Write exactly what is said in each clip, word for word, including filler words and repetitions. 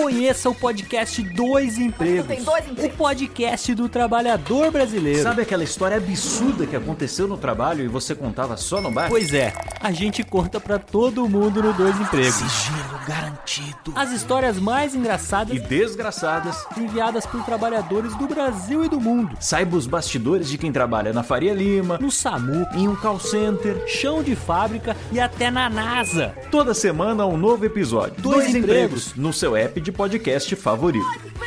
Conheça o podcast Dois Empregos. Tem dois empregos. O podcast do trabalhador brasileiro. Sabe aquela história absurda que aconteceu no trabalho e você contava só no bar? Pois é, a gente conta pra todo mundo no Dois Empregos. Sigilo garantido. As histórias mais engraçadas E desgraçadas. enviadas por trabalhadores do Brasil e do mundo. Saiba os bastidores de quem trabalha na Faria Lima, No SAMU, em um call center. chão de fábrica e até na NASA. Toda semana um novo episódio. Dois Empregos. no seu app de podcast favorito.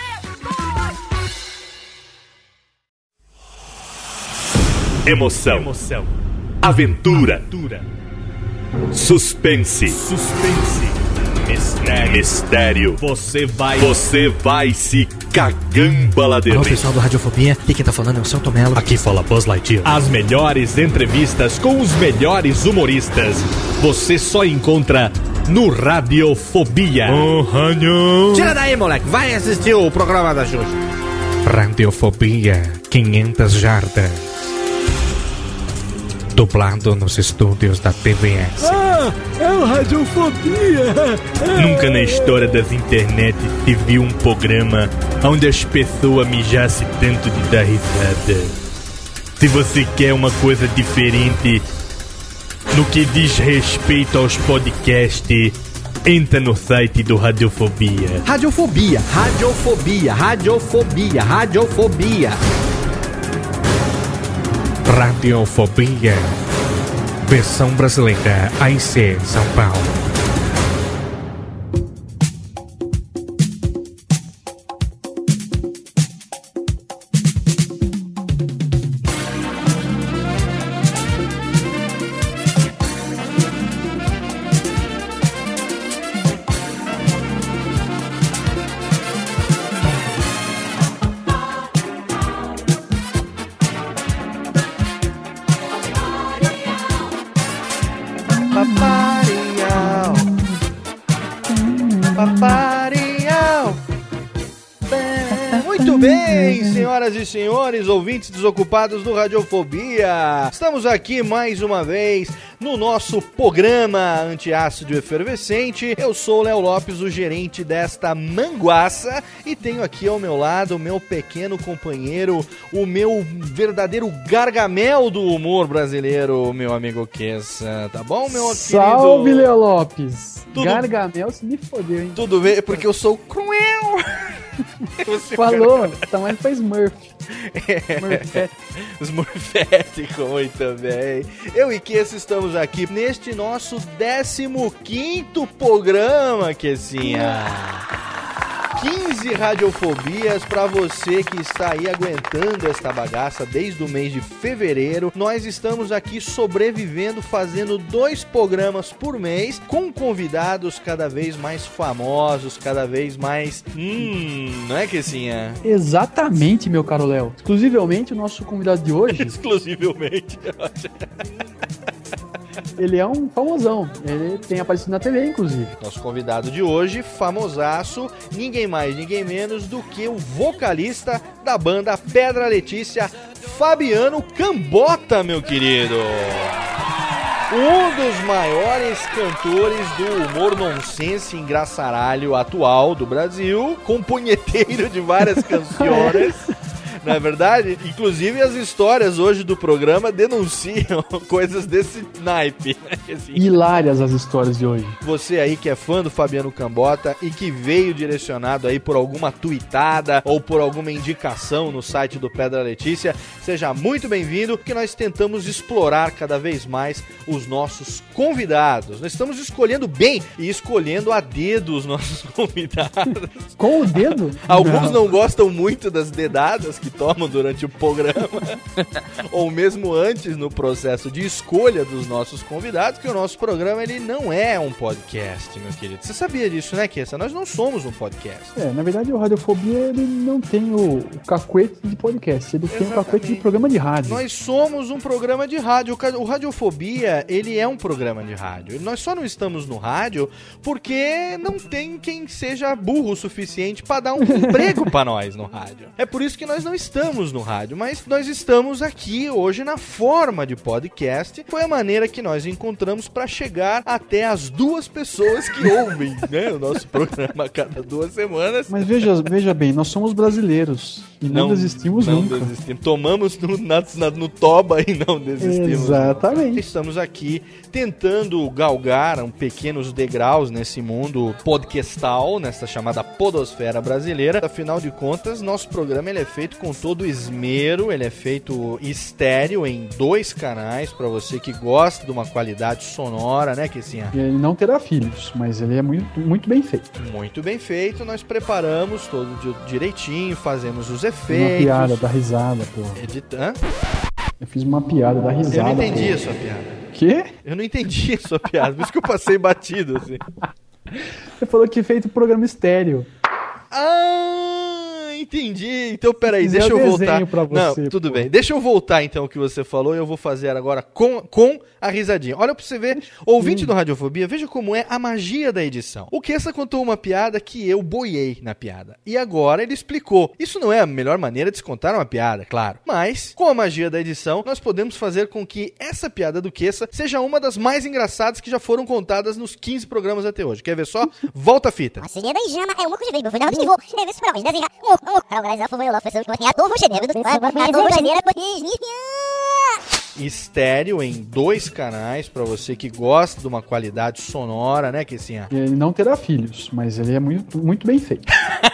Emoção. Emoção. Aventura. Aventura. Suspense. Suspense. Mistério. Mistério. Você vai. Você vai se cagambaladeiro. Alô, pessoal do Radiofobia. Aqui quem tá falando é o Celto Mello. Aqui fala Buzz Lightyear. As melhores entrevistas com os melhores humoristas. Você só encontra no Radiofobia. Oh, rádio. Tira daí, moleque. Vai assistir o programa da Xuxa. Radiofobia quinhentas jardas. Dublado nos estúdios da T V S. Ah, é o Radiofobia. Nunca na história das internet se viu um programa onde as pessoas mijassem tanto de dar risada. Se você quer uma coisa diferente no que diz respeito aos podcasts, entra no site do Radiofobia. Radiofobia, radiofobia, radiofobia, radiofobia. Radiofobia. Versão brasileira A I C São Paulo. Paparial. Paparial. Muito bem, senhoras e senhores, ouvintes desocupados do Radiofobia. Estamos aqui mais uma vez no nosso programa Antiácido Efervescente. Eu sou o Léo Lopes, o gerente desta manguaça, e tenho aqui ao meu lado o meu pequeno companheiro, o meu verdadeiro gargamel do humor brasileiro, meu amigo Kessa. Tá bom, meu Salve, querido? Léo Lopes. Tudo- Gargamel se me fodeu, hein? Tudo bem? Porque eu sou cruel. Você Falou, tá mais pra Smurf. Smurfette. Smurfético, muito bem. Eu e Kessa estamos aqui neste nosso décimo quinto programa, Kessinha. quinze radiofobias pra você que está aí aguentando esta bagaça desde o mês de fevereiro. Nós estamos aqui sobrevivendo, fazendo dois programas por mês, com convidados cada vez mais famosos, cada vez mais... Hum, não é, Kessinha? Exatamente, meu caro Léo. Exclusivamente o nosso convidado de hoje, Exclusivamente. ele é um famosão. Ele tem aparecido na T V, inclusive. Nosso convidado de hoje, famosaço, ninguém mais, ninguém menos do que o vocalista da banda Pedra Letícia, Fabiano Cambota, meu querido. Um dos maiores cantores do humor nonsense engraçaralho atual do Brasil, compunheteiro de várias canções. Não é verdade? Inclusive as histórias hoje do programa denunciam coisas desse naipe, né? Assim, Hilárias as histórias de hoje. você aí que é fã do Fabiano Cambota e que veio direcionado aí por alguma tuitada ou por alguma indicação no site do Pedra Letícia, seja muito bem-vindo, que nós tentamos explorar cada vez mais os nossos convidados. Nós estamos escolhendo bem e escolhendo a dedo os nossos convidados. Com o dedo? Alguns não gostam muito das dedadas que tomam durante o programa, ou mesmo antes no processo de escolha dos nossos convidados, que o nosso programa ele não é um podcast, meu querido. Você sabia disso, né, Kessa? Nós não somos um podcast. É, na verdade o Radiofobia ele não tem o, o cacuete de podcast, ele tem o Exatamente. cacuete de programa de rádio. Nós somos um programa de rádio. O ca- O Radiofobia, ele é um programa de rádio. Nós só não estamos no rádio porque não tem quem seja burro o suficiente para dar um emprego para nós no rádio. É por isso que nós não estamos no rádio, mas nós estamos aqui hoje na forma de podcast. Foi a maneira que nós encontramos para chegar até as duas pessoas que ouvem, né, o nosso programa a cada duas semanas. Mas veja, veja bem, nós somos brasileiros e não, não desistimos não nunca. Desistimos. Tomamos no, na, na, no toba e não desistimos. Exatamente. Estamos aqui tentando galgar um pequenos degraus nesse mundo podcastal, nessa chamada podosfera brasileira. Afinal de contas, nosso programa ele é feito com todo esmero, ele é feito estéreo em dois canais, para você que gosta de uma qualidade sonora, né, Kessinha? Ele não terá filhos, mas ele é muito, muito bem feito. Muito bem feito, nós preparamos todo direitinho, fazemos os efeitos. Uma piada da risada, pô. Editando. Eu fiz uma piada da risada. Eu não entendi pô. a sua piada. Quê? Eu não entendi a sua piada, por isso que eu passei batido, assim. Você falou que feito programa estéreo. Ah, entendi. Então, peraí, Fizer deixa eu o voltar. desenho pra você, Não, tudo pô. bem. Deixa eu voltar, então, o que você falou e eu vou fazer agora com, com a risadinha. Olha pra você ver, ouvinte do Radiofobia, veja como é a magia da edição. O Kessa contou uma piada que eu boiei na piada. E agora ele explicou. Isso não é a melhor maneira de se contar uma piada, claro. Mas, com a magia da edição, nós podemos fazer com que essa piada do Kessa seja uma das mais engraçadas que já foram contadas nos quinze programas até hoje. Quer ver só? Volta a fita. A cereja da Jama é um muco de vez, vou dar um vou, deve se provar, desenhar, um, um, organizar, foi lá, pessoas que assim, a tovo cheneiro, a tovo cheneiro, Estéreo em dois canais, pra você que gosta de uma qualidade sonora, né, Kessinha? Ele não terá filhos, mas ele é muito, muito bem feito.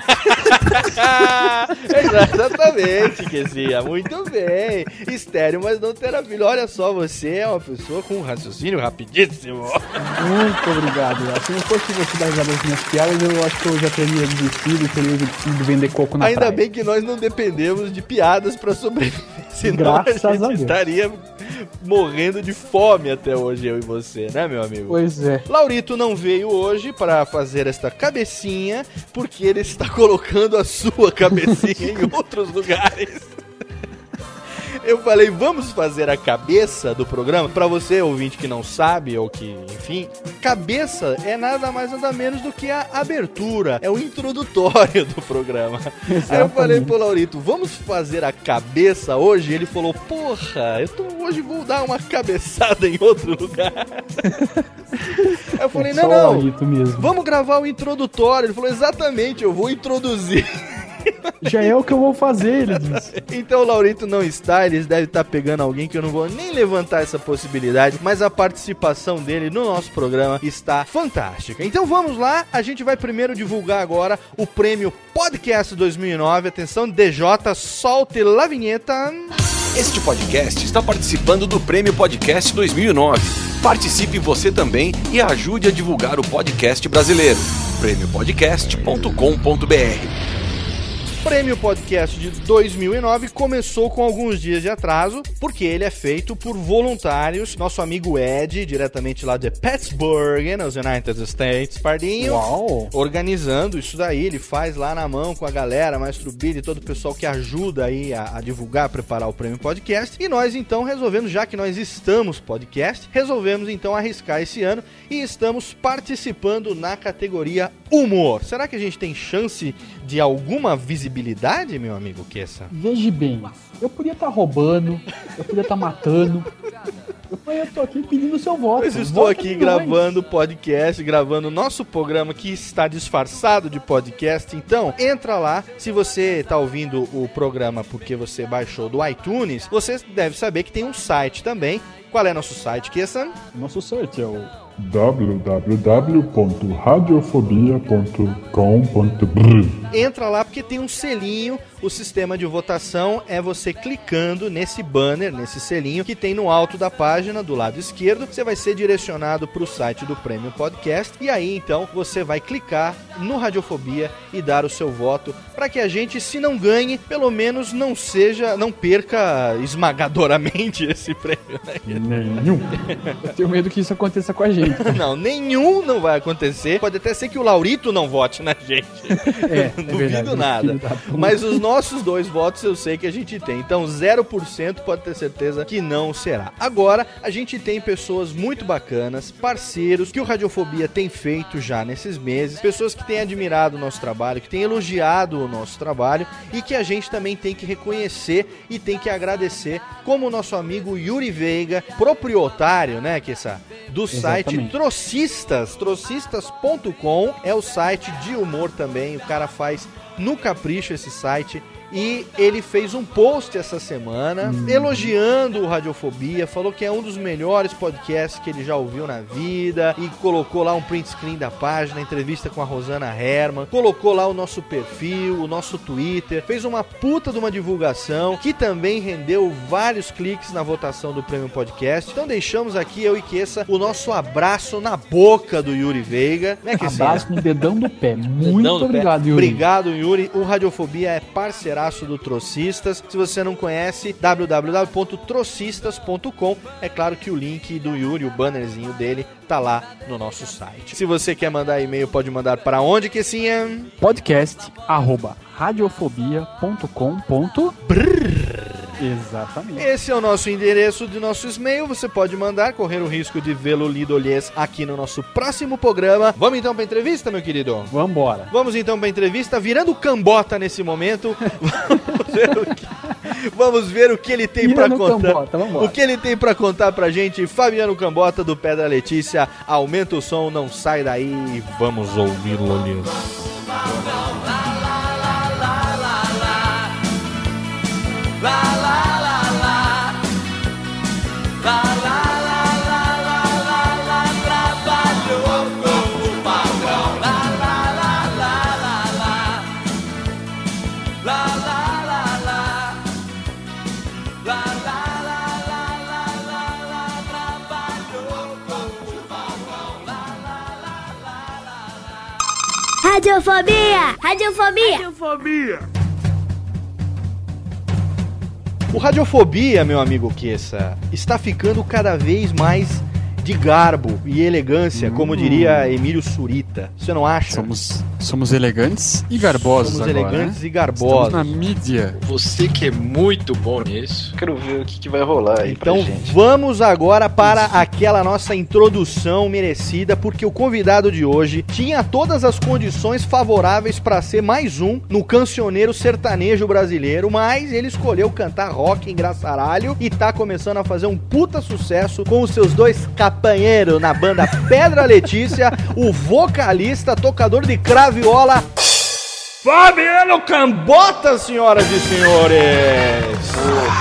Exatamente, Kessinha. Muito bem. Estéreo, mas não terá filho. Olha só, você é uma pessoa com um raciocínio rapidíssimo. Muito obrigado. Se não fosse você dar risada das minhas piadas, eu acho que eu já teria desistido e teria ido vender coco na Ainda praia. bem que nós não dependemos de piadas pra sobreviver. Senão Graças a a gente Deus. estaria morrendo de fome até hoje, eu e você, né, meu amigo? Pois é. Laurito não veio hoje para fazer esta cabecinha, porque ele está colocando a sua cabecinha em outros lugares. Eu falei, vamos fazer a cabeça do programa? Pra você, ouvinte, que não sabe, ou que, enfim, cabeça é nada mais nada menos do que a abertura, é o introdutório do programa. Exatamente. Aí eu falei pro Laurito, vamos fazer a cabeça hoje? Ele falou, porra, eu tô, hoje vou dar uma cabeçada em outro lugar. Aí eu falei, não, Só o não, Laurito mesmo. vamos gravar o introdutório. Ele falou, exatamente, eu vou introduzir. Já é o que eu vou fazer, ele disse. Então o Laurito não está, eles devem estar pegando alguém que eu não vou nem levantar essa possibilidade, mas a participação dele no nosso programa está fantástica. Então vamos lá, a gente vai primeiro divulgar agora o prêmio Podcast dois mil e nove. Atenção, D J, solte la vinheta. Este podcast está participando do Prêmio Podcast dois mil e nove. Participe você também e ajude a divulgar o podcast brasileiro. prêmio podcast ponto com ponto b r. Prêmio Podcast de dois mil e nove começou com alguns dias de atraso, porque ele é feito por voluntários. Nosso amigo Ed, diretamente lá de Pittsburgh, nos United States, Pardinho, Uau. organizando isso daí. Ele faz lá na mão com a galera, Maestro Billy e todo o pessoal que ajuda aí a, a divulgar, a preparar o Prêmio Podcast. E nós então resolvemos, já que nós estamos podcast, resolvemos então arriscar esse ano e estamos participando na categoria Humor. Será que a gente tem chance de alguma visibilidade, meu amigo Kessa? Veja bem, eu podia estar roubando, eu podia estar matando. Eu, eu tô aqui pedindo seu voto. Mas eu estou Vota aqui em nós. gravando podcast, gravando o nosso programa que está disfarçado de podcast. Então, entra lá. Se você está ouvindo o programa porque você baixou do iTunes, você deve saber que tem um site também. Qual é nosso site, Kessa? Nosso site é o w w w ponto radiofobia ponto com ponto b r. Entra lá porque tem um selinho. O sistema de votação é você clicando nesse banner, nesse selinho que tem no alto da página, do lado esquerdo. Você vai ser direcionado para o site do Prêmio Podcast. E aí, então, você vai clicar no Radiofobia e dar o seu voto para que a gente, se não ganhe, pelo menos não seja, não perca esmagadoramente esse prêmio, né? Nenhum. Eu tenho medo que isso aconteça com a gente. Não, nenhum não vai acontecer. Pode até ser que o Laurito não vote na gente. É. duvido verdade, nada. Mas os nossos dois votos eu sei que a gente tem. Então zero por cento pode ter certeza que não será. Agora, a gente tem pessoas muito bacanas, parceiros, que o Radiofobia tem feito já nesses meses, pessoas que têm admirado o nosso trabalho, que têm elogiado o nosso trabalho e que a gente também tem que reconhecer e tem que agradecer, como o nosso amigo Yuri Veiga, proprietário, né, que essa, do site Exatamente. Trocistas, trocistas ponto com, é o site de humor também, o cara faz no capricho esse site. E ele fez um post essa semana hum. elogiando o Radiofobia, falou que é um dos melhores podcasts que ele já ouviu na vida e colocou lá um print screen da página, entrevista com a Rosana Herman, colocou lá o nosso perfil, o nosso Twitter, fez uma puta de uma divulgação que também rendeu vários cliques na votação do Prêmio Podcast. Então deixamos aqui, eu e Kessa, o nosso abraço na boca do Yuri Veiga, né, Kessinha? Abraço no dedão do pé. Muito dedão do obrigado, pé. Yuri. Obrigado, Yuri. O Radiofobia é parceiro do Trocistas. Se você não conhece, w w w ponto trocistas ponto com. É claro que o link do Yuri, o bannerzinho dele, tá lá no nosso site. Se você quer mandar e-mail, pode mandar para onde, Kessinha? Podcast arroba radiofobia ponto com ponto br. Exatamente. Esse é o nosso endereço de nosso e-mail. Você pode mandar, correr o risco de vê-lo lido olhês aqui no nosso próximo programa. Vamos então pra entrevista, meu querido? Vambora. Vamos então pra entrevista, virando cambota nesse momento. Vamos ver o que, vamos ver o que ele tem Virando pra contar. Cambota, vambora. O que ele tem pra contar pra gente. Fabiano Cambota, do Pedra Letícia. Aumenta o som, não sai daí. Vamos ouvi-lo, olhês. La la la la la la la la la trabalhou como pagão la la la la la la la la la la la la la la trabalhou como pagão la la la la. Radiofobia! Radiofobia! Radiofobia! O Radiofobia, meu amigo Kessa, está ficando cada vez mais de garbo e elegância, hum. como diria Emílio Surita. Você não acha? Somos, somos elegantes e garbosos Somos agora, elegantes né? e garbosos. Estamos na mídia. Você que é muito bom nisso, quero ver o que, que vai rolar aí então, pra gente. Vamos agora para aquela nossa introdução merecida, porque o convidado de hoje tinha todas as condições favoráveis para ser mais um no cancioneiro sertanejo brasileiro, mas ele escolheu cantar rock engraçaralho e tá começando a fazer um puta sucesso com os seus dois companheiros na banda Pedra Letícia, o vocalista, tocador de craviola, Fabiano Cambota, senhoras e senhores.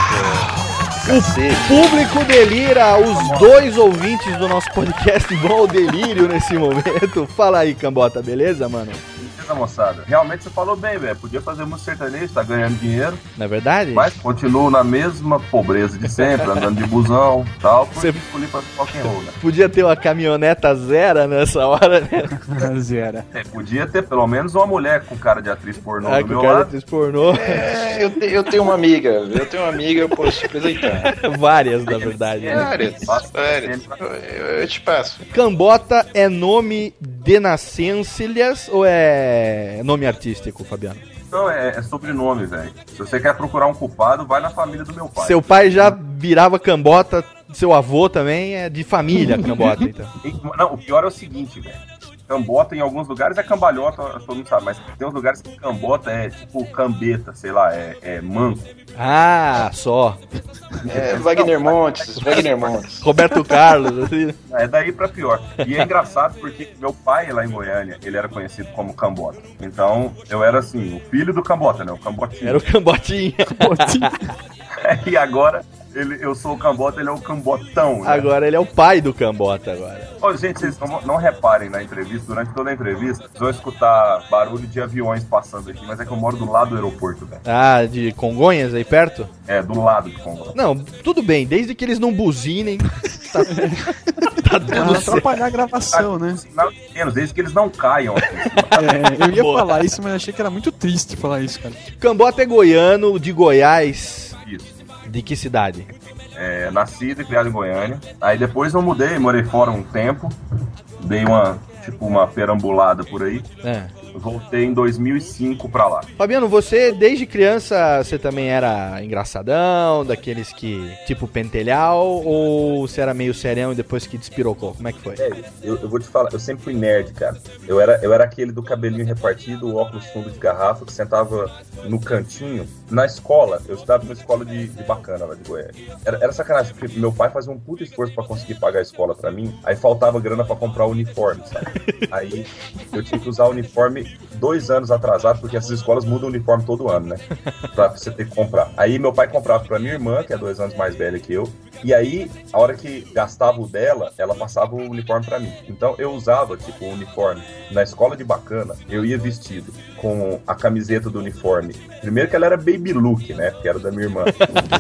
O público delira, os dois ouvintes do nosso podcast vão ao delírio nesse momento. Fala aí, Cambota, beleza, mano? Moçada, realmente você falou bem, velho. Podia fazer música sertaneja, tá ganhando dinheiro. Não é verdade? Mas continuo na mesma pobreza de sempre, andando de busão e tal, porque você escolhi pra rock and roll, né? Podia ter uma caminhoneta zero nessa hora, né? Zero. É, podia ter pelo menos uma mulher com cara de atriz pornô ah, do meu cara lado. De atriz pornô. É, eu, te, eu tenho uma amiga, eu tenho uma amiga, eu posso te apresentar. Várias, na verdade. Né? Várias, várias. Eu, eu, eu te passo. Cambota é nome de nascências ou é nome artístico, Fabiano? Não, é, é sobrenome, velho. Se você quer procurar um culpado, vai na família do meu pai. Seu pai já virava Cambota, seu avô também é de família Cambota, então. Não, o pior é o seguinte, velho. Cambota em alguns lugares é cambalhota, todo mundo sabe, mas tem uns lugares que cambota é tipo cambeta, sei lá, é, é manco. Ah, só. É, Wagner Montes, Wagner Montes. Roberto Carlos, assim. É daí pra pior. E é engraçado porque meu pai lá em Goiânia, ele era conhecido como Cambota. Então, eu era assim, o filho do Cambota, né? O Cambotinho. Era o Cambotinha. Cambotinha. E agora... Ele, eu sou o Cambota, ele é o Cambotão, né? Agora ele é o pai do Cambota agora. Ô, gente, vocês não, não reparem na entrevista, durante toda a entrevista, vocês vão escutar barulho de aviões passando aqui, mas é que eu moro do lado do aeroporto, velho. Ah, de Congonhas aí perto? É, do lado de Congonhas. Não, tudo bem, desde que eles não buzinem, tá, tá tudo certo. Atrapalhar a gravação, né? Pequenos, desde que eles não caiam aqui. É, eu ia Boa. falar isso, mas achei que era muito triste falar isso, cara. Cambota é goiano, de Goiás. Isso. De que cidade? É, nascido e criado em Goiânia. Aí depois eu mudei, morei fora um tempo. Dei uma, tipo, uma perambulada por aí. É. voltei em dois mil e cinco pra lá. Fabiano, você desde criança, você também era engraçadão, daqueles que, tipo pentelhau, ou você era meio serião e depois que despirocou? Como é que foi? É, eu, eu vou te falar, eu sempre fui nerd, cara. Eu era, eu era aquele do cabelinho repartido, o óculos fundo de garrafa, que sentava no cantinho. Na escola, eu estudava numa escola de, de bacana lá de Goiás. Era, era sacanagem, porque meu pai fazia um puto esforço pra conseguir pagar a escola pra mim, aí faltava grana pra comprar o uniforme, sabe? Aí eu tinha que usar o uniforme dois anos atrasado, porque essas escolas mudam o uniforme todo ano, né? Pra você ter que comprar. Aí meu pai comprava pra minha irmã, que é dois anos mais velha que eu, e aí, a hora que gastava o dela, ela passava o uniforme pra mim. Então eu usava, tipo, o uniforme. Na escola de bacana, eu ia vestido com a camiseta do uniforme. Primeiro que ela era baby look, né? Que era da minha irmã.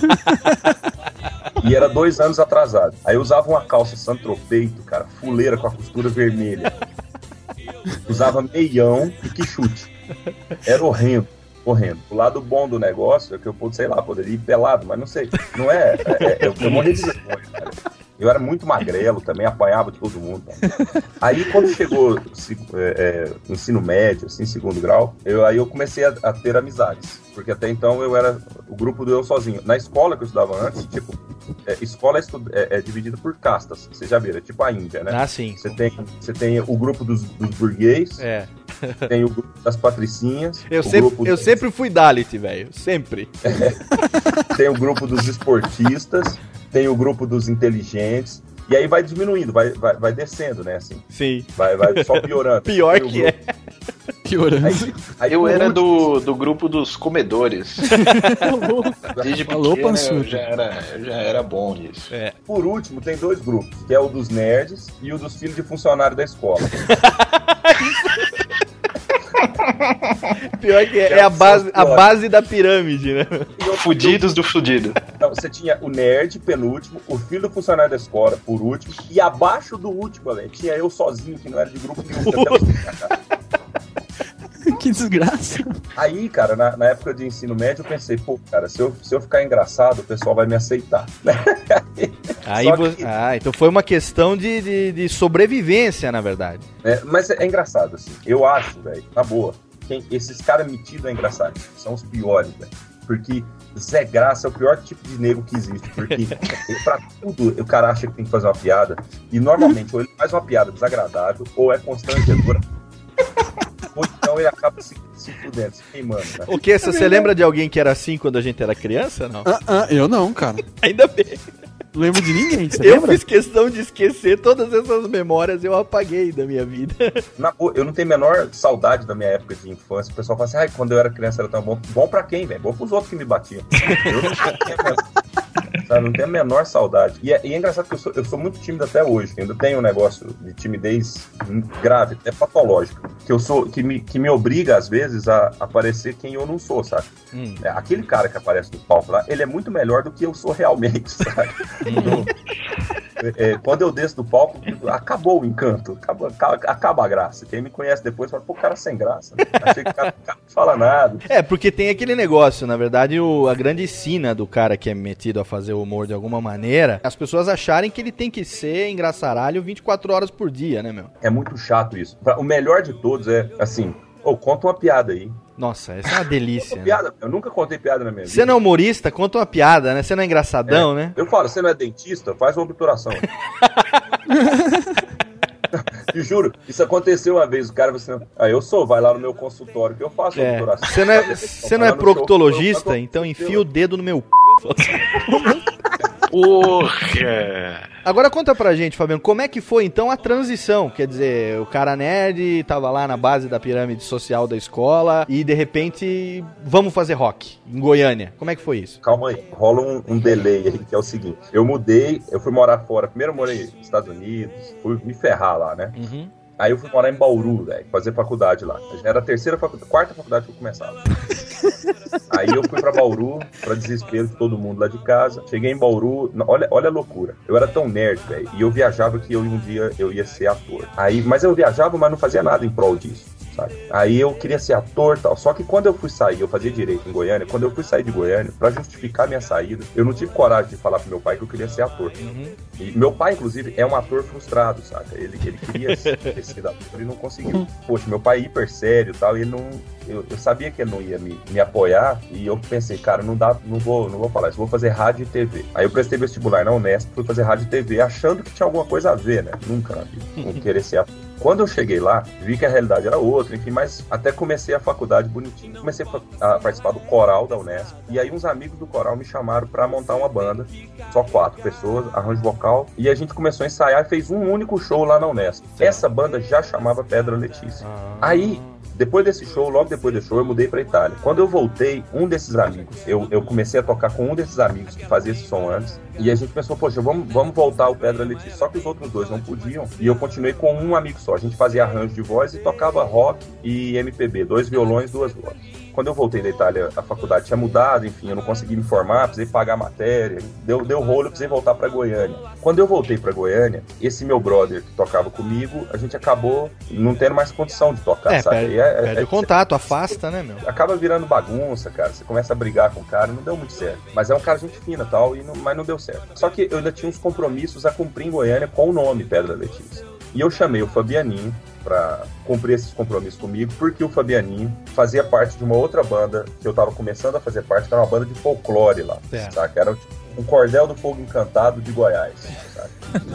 E era dois anos atrasado. Aí eu usava uma calça santropeito, cara, fuleira com a costura vermelha. Usava meião e quichute. Era horrendo, horrendo. O lado bom do negócio é que eu, sei lá, poderia ir pelado, mas não sei. Não é... é, é eu, eu morri de vergonha, cara. Eu era muito magrelo também, apanhava de todo mundo. Aí quando chegou se, é, é, ensino médio, assim, segundo grau, eu, aí eu comecei a, a ter amizades. Porque até então eu era o grupo do eu sozinho. Na escola que eu estudava antes, tipo, é, escola é, estu- é, é dividida por castas. Vocês já viram, é tipo a Índia, né? Ah, sim. Você tem, você tem o grupo dos, dos burguês, é. Tem o grupo das patricinhas. Eu, o sempre, grupo eu dos... sempre fui Dalit, velho. Sempre. É. Tem o grupo dos esportistas. Tem o grupo dos inteligentes, e aí vai diminuindo, vai, vai, vai descendo, né, assim. Sim. Vai, vai só piorando. Pior que é. Piorando. Aí, aí eu era do, do grupo dos comedores. Desde Falou, pequeno eu pançudo. já era, eu já era bom nisso. É. Por último, tem dois grupos, que é o dos nerds e o dos filhos de funcionário da escola. Pior que é, é a, base, a base da pirâmide, né? Fudidos do fudido. Então, você tinha o nerd, penúltimo, o filho do funcionário da escola, por último, e abaixo do último, velho, tinha eu sozinho, que não era de grupo nenhum. Que desgraça. Aí, cara, na, na época de ensino médio, eu pensei, pô, cara, se eu, se eu ficar engraçado, o pessoal vai me aceitar. Aí você... que... Ah, então foi uma questão de, de, de sobrevivência, na verdade. É, mas é, é engraçado, assim. Eu acho, velho, na boa, quem, esses caras metidos é engraçado. São os piores, velho. Porque Zé Graça é o pior tipo de nego que existe. Porque pra tudo o cara acha que tem que fazer uma piada. E normalmente, ou ele faz uma piada desagradável, ou é constrangedora. Ou então ele acaba se, se fudendo, se queimando, né? O que? Você lembra de alguém que era assim quando a gente era criança? Não? Ah, ah, eu não, cara. Ainda bem. Não lembro de ninguém, você eu lembra? fiz questão de esquecer todas essas memórias, eu apaguei da minha vida. Na boa, eu não tenho a menor saudade da minha época de infância. O pessoal fala assim, ai, quando eu era criança era tão bom. Bom pra quem, velho? Bom pros outros que me batiam. Eu não tenho, sabe, não tenho a menor saudade. E é, e é engraçado que eu sou, eu sou muito tímido até hoje. Eu ainda tenho um negócio de timidez grave, até patológico. Que, eu sou, que, me, que me obriga, às vezes, a aparecer quem eu não sou, sabe? Hum. É, aquele cara que aparece no palco lá, ele é muito melhor do que eu sou realmente, sabe? Então, é, quando eu desço do palco, acabou o encanto, acaba, acaba a graça. Quem me conhece depois fala, pô, cara sem graça, né? Achei que o cara, o cara não fala nada. É, porque tem aquele negócio, na verdade, o, a grande sina do cara que é metido a fazer o humor de alguma maneira, as pessoas acharem que ele tem que ser engraçaralho vinte e quatro horas por dia, né, meu? É muito chato isso. O melhor de todos é, assim, ô, oh, conta uma piada aí. Nossa, essa é uma delícia. Né? Piada. Eu nunca contei piada na minha vida. Você não é humorista? Conta uma piada, né? Você não é engraçadão, é. né? Eu falo, você não é dentista? Faz uma obturação. Te juro, isso aconteceu uma vez. O cara você assim, ah, eu sou, vai lá no meu consultório que eu faço é. obturação. Você não é, você não é proctologista? Show, então enfia o dedo no meu c... Porra! Agora conta pra gente, Fabiano, como é que foi então a transição? Quer dizer, o cara nerd tava lá na base da pirâmide social da escola e de repente vamos fazer rock em Goiânia. Como é que foi isso? Calma aí, rola um, um delay aí, que é o seguinte. Eu mudei, eu fui morar fora. Primeiro eu morei nos Estados Unidos, fui me ferrar lá, né? Uhum. Aí eu fui morar em Bauru, velho, fazer faculdade lá. Já era a terceira faculdade, quarta faculdade que eu começava. Aí eu fui pra Bauru, pra desespero de todo mundo lá de casa. Cheguei em Bauru, olha, olha a loucura. Eu era tão nerd, velho, e eu viajava que eu um dia eu ia ser ator. Aí, mas eu viajava, mas não fazia nada em prol disso. sabe? Aí eu queria ser ator e tal. Só que quando eu fui sair, eu fazia direito em Goiânia, quando eu fui sair de Goiânia, pra justificar minha saída, eu não tive coragem de falar pro meu pai que eu queria ser ator. Uhum. E meu pai, inclusive, é um ator frustrado, saca? Ele, ele queria ser, ter sido ator e não conseguiu. Poxa, meu pai é hiper sério e tal, e ele não... Eu, eu sabia que ele não ia me, me apoiar, e eu pensei, cara, não dá, não vou, não vou falar isso, vou fazer rádio e T V. Aí eu prestei vestibular na Unesp, fui fazer rádio e T V, achando que tinha alguma coisa a ver, né? Nunca na vida, não querer ser ator. Quando eu cheguei lá, vi que a realidade era outra, enfim, mas até comecei a faculdade bonitinho. Comecei a participar do coral da Unesp, e aí uns amigos do coral me chamaram pra montar uma banda, só quatro pessoas, arranjo vocal, e a gente começou a ensaiar e fez um único show lá na Unesp. Essa banda já chamava Pedra Letícia. Aí... Depois desse show, logo depois desse show, eu mudei pra Itália. Quando eu voltei, um desses amigos, eu, eu comecei a tocar com um desses amigos que fazia esse som antes, e a gente pensou, poxa, vamos, vamos voltar ao Pedra Letícia. Só que os outros dois não podiam, e eu continuei com um amigo só. A gente fazia arranjo de voz e tocava rock e M P B, dois violões, duas vozes. Quando eu voltei da Itália, a faculdade tinha mudado, enfim, eu não consegui me formar, precisei pagar a matéria, deu, deu rolo, eu precisei voltar pra Goiânia. Quando eu voltei pra Goiânia, esse meu brother que tocava comigo, a gente acabou não tendo mais condição de tocar, é, sabe? Perde, é, perde é, o contato, afasta, né, meu? Acaba virando bagunça, cara, você começa a brigar com o cara, não deu muito certo. Mas é um cara gente fina e tal, e não, mas não deu certo. Só que eu ainda tinha uns compromissos a cumprir em Goiânia com o nome Pedra Letícia. E eu chamei o Fabianinho pra cumprir esses compromissos comigo, porque o Fabianinho fazia parte de uma outra banda que eu tava começando a fazer parte, que era uma banda de folclore lá, é. saca? Era um cordel do fogo encantado de Goiás, saca?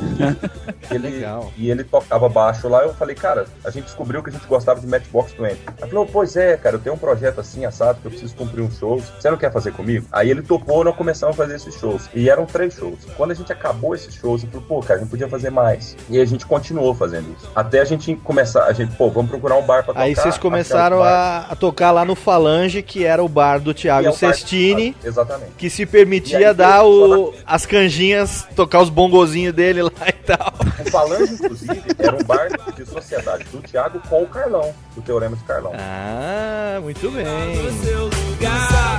ele, Legal. E ele tocava baixo lá, eu falei, cara, a gente descobriu que a gente gostava de Matchbox vinte. Ele falou, pois é, cara, eu tenho um projeto assim, assado, que eu preciso cumprir uns shows, você não quer fazer comigo? Aí ele topou, nós começamos a fazer esses shows, e eram três shows. Quando a gente acabou esses shows, eu falei, pô, cara, a gente podia fazer mais. E a gente continuou fazendo isso. Até a gente começar, a gente, pô, vamos procurar um bar pra tocar. Aí vocês começaram a, a tocar lá no Falange, que era o bar do Thiago é Sestini, bar, exatamente. Que se permitia aí, dar o, na... as canjinhas, tocar os bongozinhos dele lá e tal. O Falange, inclusive, era um bar de sociedade do Thiago com o Carlão, do Teorema de Carlão. Ah, muito bem. No seu lugar,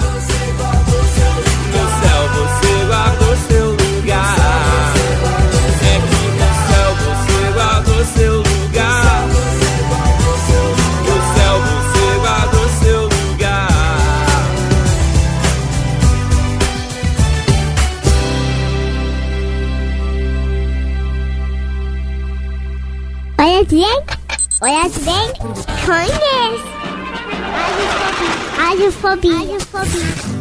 no céu você guardou seu lugar. É que no céu você guardou seu lugar. No céu você guardou seu lugar. Olha bem, olha bem, conhece. Radiofobia. Radiofobia.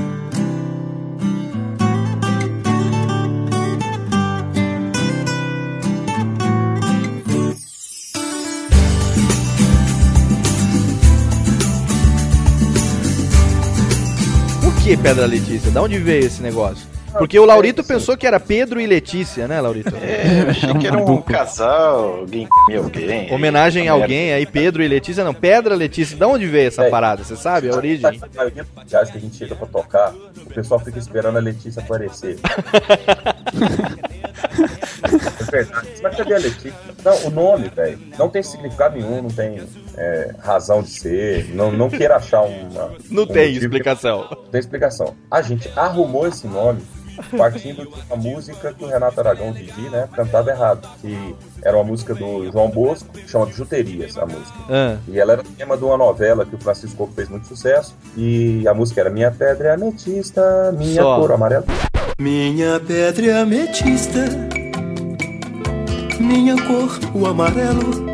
O que, Pedra Letícia? Da onde veio esse negócio? Porque o Laurito pensou que era Pedro e Letícia, né, Laurito? É, eu achei que era um casal, alguém comia alguém. Homenagem a alguém, aí Pedro e Letícia, não, Pedra Letícia. Da onde veio essa é, parada? Você sabe a origem? A maioria dos lugares que a gente chega pra tocar, o pessoal fica esperando a Letícia aparecer. É verdade. Mas cadê a Letícia? Não, o nome, velho, não tem significado nenhum, não tem é, razão de ser, não, não queira achar uma... Não um tem explicação. Não tem explicação. A gente arrumou esse nome partindo de uma música que o Renato Aragão, Didi, né, cantava errado, que era uma música do João Bosco, que chama Juterias, a música. Ah. E ela era tema de uma novela que o Francisco Coco fez muito sucesso, e a música era Minha Pedra é Ametista, Minha Só. Cor Amarela. Minha pedra é ametista, minha cor o amarelo,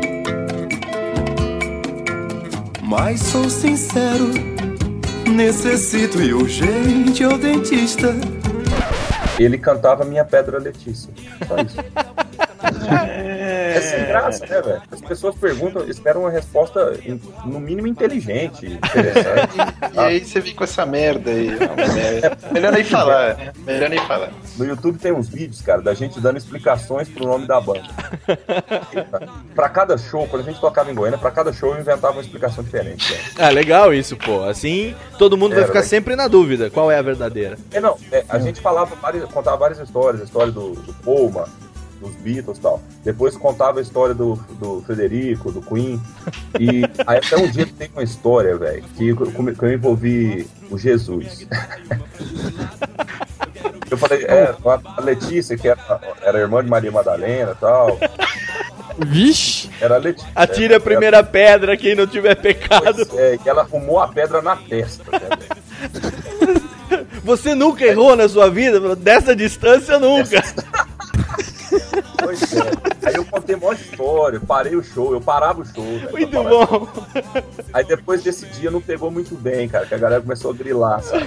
mas sou sincero, necessito e urgente ao dentista. Ele cantava Minha Pedra Letícia. Só isso. É, é sem graça, né, velho? As pessoas perguntam, esperam uma resposta, no mínimo, inteligente, interessante. E aí você vem com essa merda aí. É, melhor nem falar, né? Melhor nem falar. No YouTube tem uns vídeos, cara, da gente dando explicações pro nome da banda. Pra cada show, quando a gente tocava em Goiânia, pra cada show eu inventava uma explicação diferente. Cara. Ah, legal isso, pô. Assim, todo mundo Era, vai ficar né? sempre na dúvida qual é a verdadeira. É, não, é, a hum. gente falava, várias, contava várias histórias, a história do, do Paul, dos Beatles e tal. Depois contava a história do, do Frederico, do Queen. E aí até um dia tem uma história, velho, que, que eu envolvi o Jesus. Eu falei, é, a Letícia, que era, era irmã de Maria Madalena e tal. Vixe! Era a Letícia. Atire a primeira ela... pedra, quem não tiver pecado. Pois é, e ela arrumou a pedra na testa, né? Você nunca errou na sua vida? Dessa distância, nunca. Pois é. Aí eu contei um monte de história, parei o show, eu parava o show. Né, muito bom. Aí depois desse dia não pegou muito bem, cara, que a galera começou a grilar, sabe?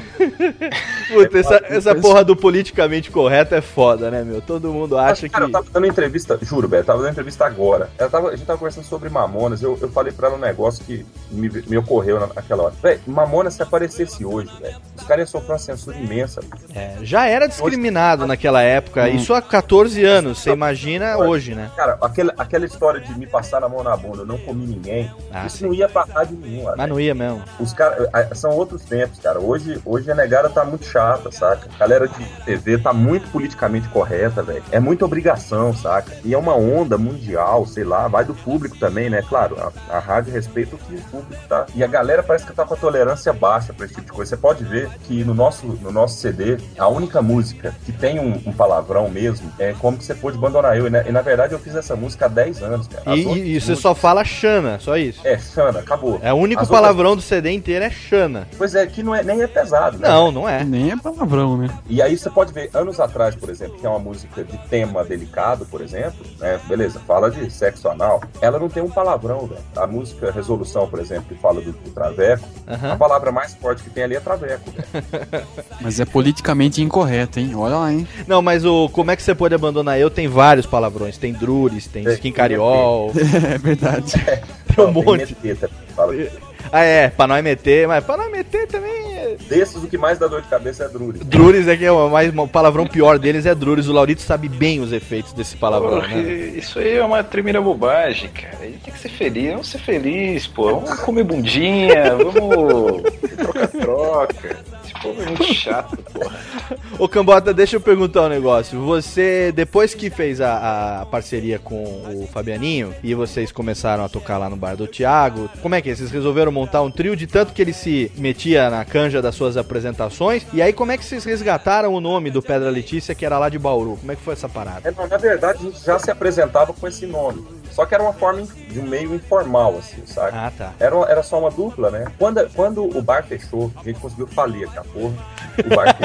Puta, essa, essa porra do politicamente correto é foda, né, meu? Todo mundo acha Mas, cara, que... Cara, eu tava dando entrevista, juro, velho, eu tava dando entrevista agora. Ela tava, a gente tava conversando sobre Mamonas, eu, eu falei pra ela um negócio que me, me ocorreu naquela hora. Velho, Mamonas se aparecesse hoje, velho, os caras iam sofrer uma censura imensa. É, já era discriminado hoje... naquela época, hum. isso há catorze anos, você imagina hoje, né? Cara, aquela, aquela história de me passar na mão na bunda, eu não comi ninguém, ah, isso sim. não ia pra rádio nenhuma. Mas véio. Não ia mesmo. Os caras, são outros tempos, cara. Hoje, hoje a negada tá muito chata, saca? A galera de T V tá muito politicamente correta, velho. É muita obrigação, saca? E é uma onda mundial, sei lá, vai do público também, né? Claro, a, a rádio respeita o que o público tá. E a galera parece que tá com a tolerância baixa pra esse tipo de coisa. Você pode ver que no nosso, no nosso C D, a única música que tem um, um palavrão mesmo é Como Que Você Pôde Abandonar Eu. E na, e na verdade eu fiz essa música há dez anos, cara. E, e você músicas... só fala Xana, só isso? É, Xana, acabou. É o único As palavrão outras... do C D inteiro é Xana. Pois é, que não é, nem é pesado, né? Não, não é. Nem é palavrão, né? E aí você pode ver, anos atrás, por exemplo, que é uma música de tema delicado, por exemplo, né? Beleza, fala de sexo anal. Ela não tem um palavrão, velho. A música Resolução, por exemplo, que fala do, do traveco, uhum. a palavra mais forte que tem ali é traveco, velho. Mas é politicamente incorreto, hein? Olha lá, hein? Não, mas o Como É Que Você Pode Abandonar Eu tem vários palavrões. Tem drures, tem é, skin cariol. É verdade. É, tem um não, monte. Tem fala ah, é, pra nós meter, mas pra nós meter também. Desses, o que mais dá dor de cabeça é Drures. Drures é que é o mais, o palavrão pior deles é Drures. O Laurito sabe bem os efeitos desse palavrão, pô, né? Isso aí é uma tremenda bobagem, cara. A gente tem que ser feliz, vamos ser feliz, pô. Vamos comer bundinha, vamos troca-troca. Esse povo é muito chato, porra. Ô, Cambota, deixa eu perguntar um negócio. Você, depois que fez a, a parceria com o Fabianinho e vocês começaram a tocar lá no bar do Thiago, como é que é? Vocês resolveram montar um trio de tanto que ele se metia na canja das suas apresentações? E aí, como é que vocês resgataram o nome do Pedra Letícia, que era lá de Bauru? Como é que foi essa parada? É, não, na verdade, a gente já se apresentava com esse nome. Só que era uma forma de um meio informal, assim, sabe? Ah, tá. Era, era só uma dupla, né? Quando, quando o bar fechou, a gente conseguiu falir aquela porra. O bar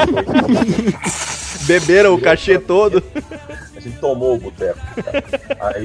fechou. Beberam o cachê todo. A gente tomou o boteco. Aí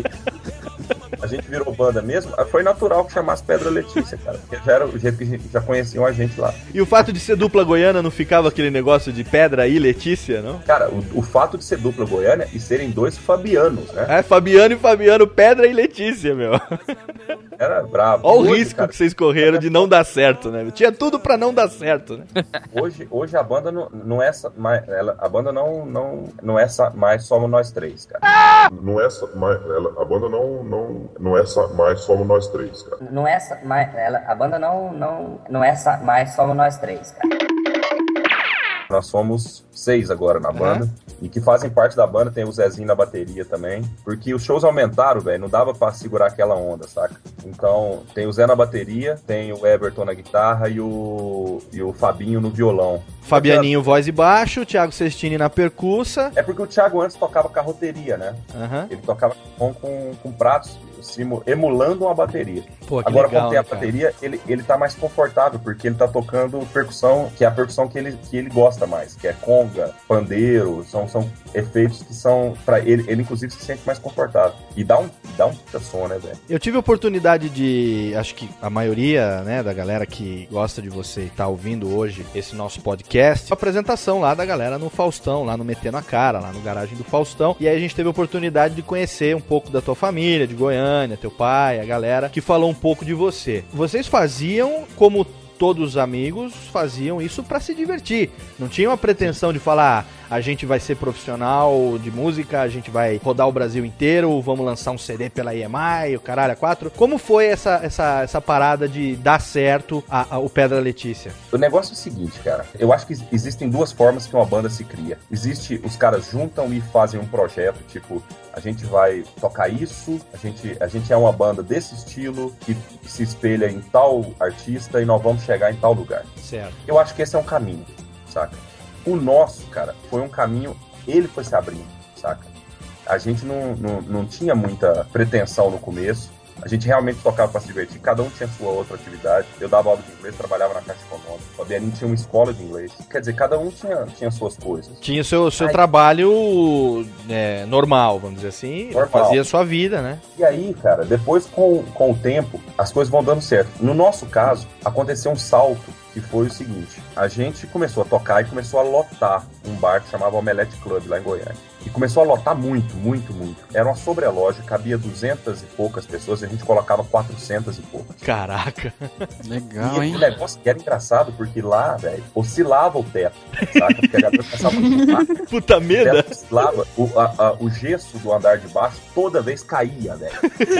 a gente virou banda mesmo. Foi natural que chamasse Pedra Letícia, cara. Porque já era o jeito que a gente, já conheciam a gente lá. E o fato de ser dupla goiana não ficava aquele negócio de Pedra e Letícia, não? Cara, o, o fato de ser dupla goiana e serem dois Fabianos, né? É, Fabiano e Fabiano, Pedra e Letícia, meu. Era bravo. Olha o hoje, risco, cara, que vocês correram de não dar certo, né? Tinha tudo pra não dar certo, né? Hoje, hoje a banda não, não é mais, ela, a banda não, não, não é mais somos nós três, cara. Não é mais, ela, a banda não, não, não é mais somos nós três, cara. Não é mais, ela, a banda não, não, não é mais somos nós três, cara. Nós somos seis agora na banda. Uhum. E que fazem parte da banda, tem o Zezinho na bateria também. Porque os shows aumentaram, velho. Não dava pra segurar aquela onda, saca? Então, tem o Zé na bateria, tem o Everton na guitarra e o, e o Fabinho no violão. Fabianinho, voz e baixo, o Thiago Sestini na percussa. É porque o Thiago antes tocava carroteria, né? Uhum. Ele tocava com, com, com pratos, emulando uma bateria. Pô, que Agora, legal, quando tem a né, bateria, ele, ele tá mais confortável, porque ele tá tocando percussão, que é a percussão que ele, que ele gosta mais, que é conga, pandeiro, são, são efeitos que são, pra ele, ele inclusive se sente mais confortável. E dá um, dá um puta som, né, velho? Eu tive a oportunidade de, acho que a maioria, né, da galera que gosta de você e tá ouvindo hoje esse nosso podcast, a apresentação lá da galera no Faustão, lá no Metendo a Cara, lá no Garagem do Faustão, e aí a gente teve a oportunidade de conhecer um pouco da tua família, de Goiânia, teu pai, a galera que falou um pouco de você. Vocês faziam como todos os amigos faziam isso pra se divertir. Não tinha uma pretensão de falar, ah, a gente vai ser profissional de música, a gente vai rodar o Brasil inteiro, vamos lançar um C D pela I M I, o caralho, a quatro. Como foi essa, essa, essa parada de dar certo a, a, o Pedra Letícia? O negócio é o seguinte, cara. Eu acho que existem duas formas que uma banda se cria. Existe, os caras juntam e fazem um projeto, tipo, a gente vai tocar isso, a gente, a gente é uma banda desse estilo, que se espelha em tal artista e nós vamos chegar em tal lugar. Certo. Eu acho que esse é um caminho, saca? O nosso, cara, foi um caminho, ele foi se abrindo, saca? A gente não, não, não tinha muita pretensão no começo, A gente realmente tocava pra se divertir, cada um tinha sua outra atividade. Eu dava aula de inglês, trabalhava na Caixa Econômica. O Fabianinho tinha uma escola de inglês. Quer dizer, cada um tinha, tinha suas coisas. Tinha seu, seu Aí, trabalho é, normal, vamos dizer assim. Normal. Fazia a sua vida, né? E aí, cara, depois com, com o tempo, as coisas vão dando certo. No nosso caso, aconteceu um salto que foi o seguinte. A gente começou a tocar e começou a lotar um bar que chamava Omelete Club, lá em Goiânia. E começou a lotar muito, muito, muito. Era uma sobreloja, cabia duzentas e poucas pessoas e a gente colocava quatrocentas e poucas. Caraca. Legal, e hein? o negócio que era engraçado, porque lá, velho, oscilava o teto, saca? Porque a galera começava a pular. Puta merda. O teto oscilava, o, a, a, o gesso do andar de baixo toda vez caía, velho.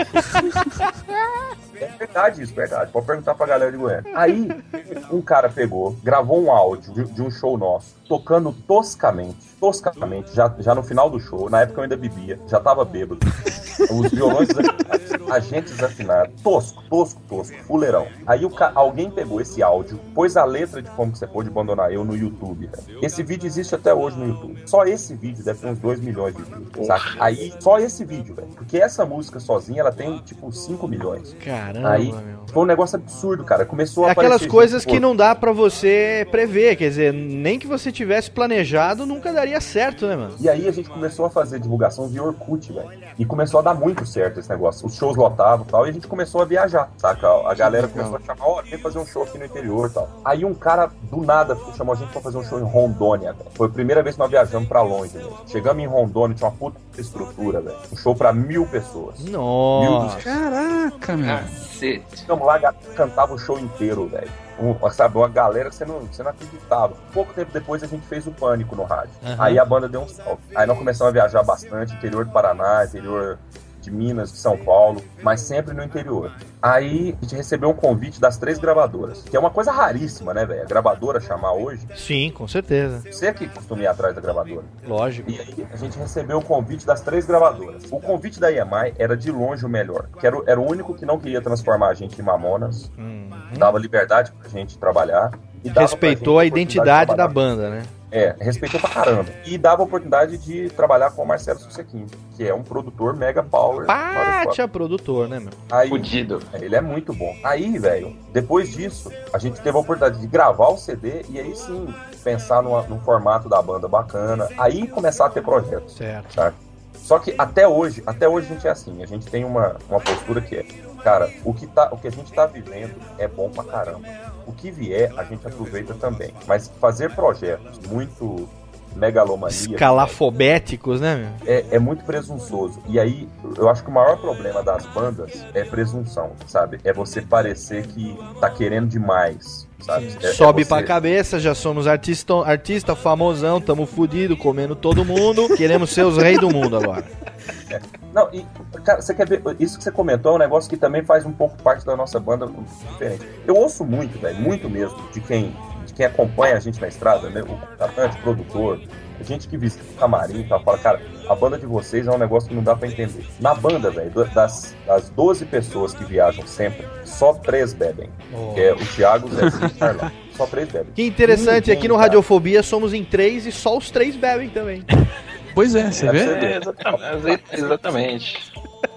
É verdade isso, verdade. Pode perguntar pra galera de Goiânia. Aí, um cara pegou, gravou um áudio de, de um show nosso, tocando toscamente, toscamente, já, já no final do show, na época eu ainda bebia, já tava bêbado. Os violões desafinados, a gente desafinado, tosco, tosco, tosco, fuleirão. Aí o ca... alguém pegou esse áudio, pôs a letra de Como Que Você Pôde Abandonar Eu no YouTube, velho. Esse vídeo existe até hoje no YouTube. Só esse vídeo deve ter uns dois milhões de views, saca? Aí, só esse vídeo, velho. Porque essa música sozinha, ela tem, tipo, cinco milhões. Caramba, Aí, meu. foi um negócio absurdo, cara. Começou a É aquelas aparecer coisas gente, que pô, não dá pra você prever, quer dizer, nem que você tivesse planejado, nunca daria certo, né, mano? E aí a gente começou a fazer divulgação via Orkut, velho. E começou a dar muito certo esse negócio. Os shows lotavam e tal, e a gente começou a viajar, saca? A galera começou a chamar, ó, vem fazer um show aqui no interior e tal. Aí um cara, do nada, chamou a gente pra fazer um show em Rondônia, velho. Foi a primeira vez que nós viajamos pra longe, velho. Chegamos em Rondônia, tinha uma puta estrutura, velho. Um show pra mil pessoas. Nossa. Mil... Caraca, meu. Cacete. Ficamos lá, cantava o show inteiro, velho. Um, sabe, uma galera que você não, você não acreditava. Pouco tempo depois a gente fez o Pânico no rádio. Uhum. Aí a banda deu um salto. Aí nós começamos a viajar bastante, interior do Paraná, interior de Minas, de São Paulo, mas sempre no interior. Aí a gente recebeu um convite das três gravadoras, que é uma coisa raríssima, né, velho? A gravadora chamar hoje. Sim, com certeza. Você que costuma ir atrás da gravadora. Lógico. E aí a gente recebeu o convite das três gravadoras. O convite da E M I era de longe o melhor, que era, era o único que não queria transformar a gente em Mamonas, uhum. Dava liberdade pra gente trabalhar. E respeitou a identidade da banda, né? É, respeitou pra caramba. E dava a oportunidade de trabalhar com o Marcelo Susequim, que é um produtor mega power. Pátia produtor, né, meu? Aí, fudido. Ele é muito bom. Aí, velho, depois disso, a gente teve a oportunidade de gravar o C D e aí sim, pensar numa, num formato da banda bacana. Aí começar a ter projetos. Certo. Sabe? Só que até hoje, até hoje a gente é assim, a gente tem uma, uma postura que é, cara, o que, tá, o que a gente tá vivendo é bom pra caramba. O que vier, a gente aproveita também. Mas fazer projetos muito megalomaníacos... Escalafobéticos, né, meu? É, é muito presunçoso. E aí, eu acho que o maior problema das bandas é presunção, sabe? É você parecer que tá querendo demais, sabe? É, Sobe é você... pra cabeça, já somos artista, artista famosão, tamo fudido, comendo todo mundo, queremos ser os reis do mundo agora. É. Não, e, cara, você quer ver, isso que você comentou é um negócio que também faz um pouco parte da nossa banda diferente. Eu ouço muito, velho, muito mesmo, de quem, de quem acompanha a gente na estrada, né? O cantante, produtor, a gente que visita o camarim e tal, fala, cara, a banda de vocês é um negócio que não dá pra entender. Na banda, velho, das, das doze pessoas que viajam sempre, só três bebem. Oh. Que é o Thiago, o Zé e o Carlão. Só três bebem. Que interessante, Ninguém, aqui no cara. Radiofobia somos em três e só os três bebem também. Pois é, você vê? É, exatamente. exatamente.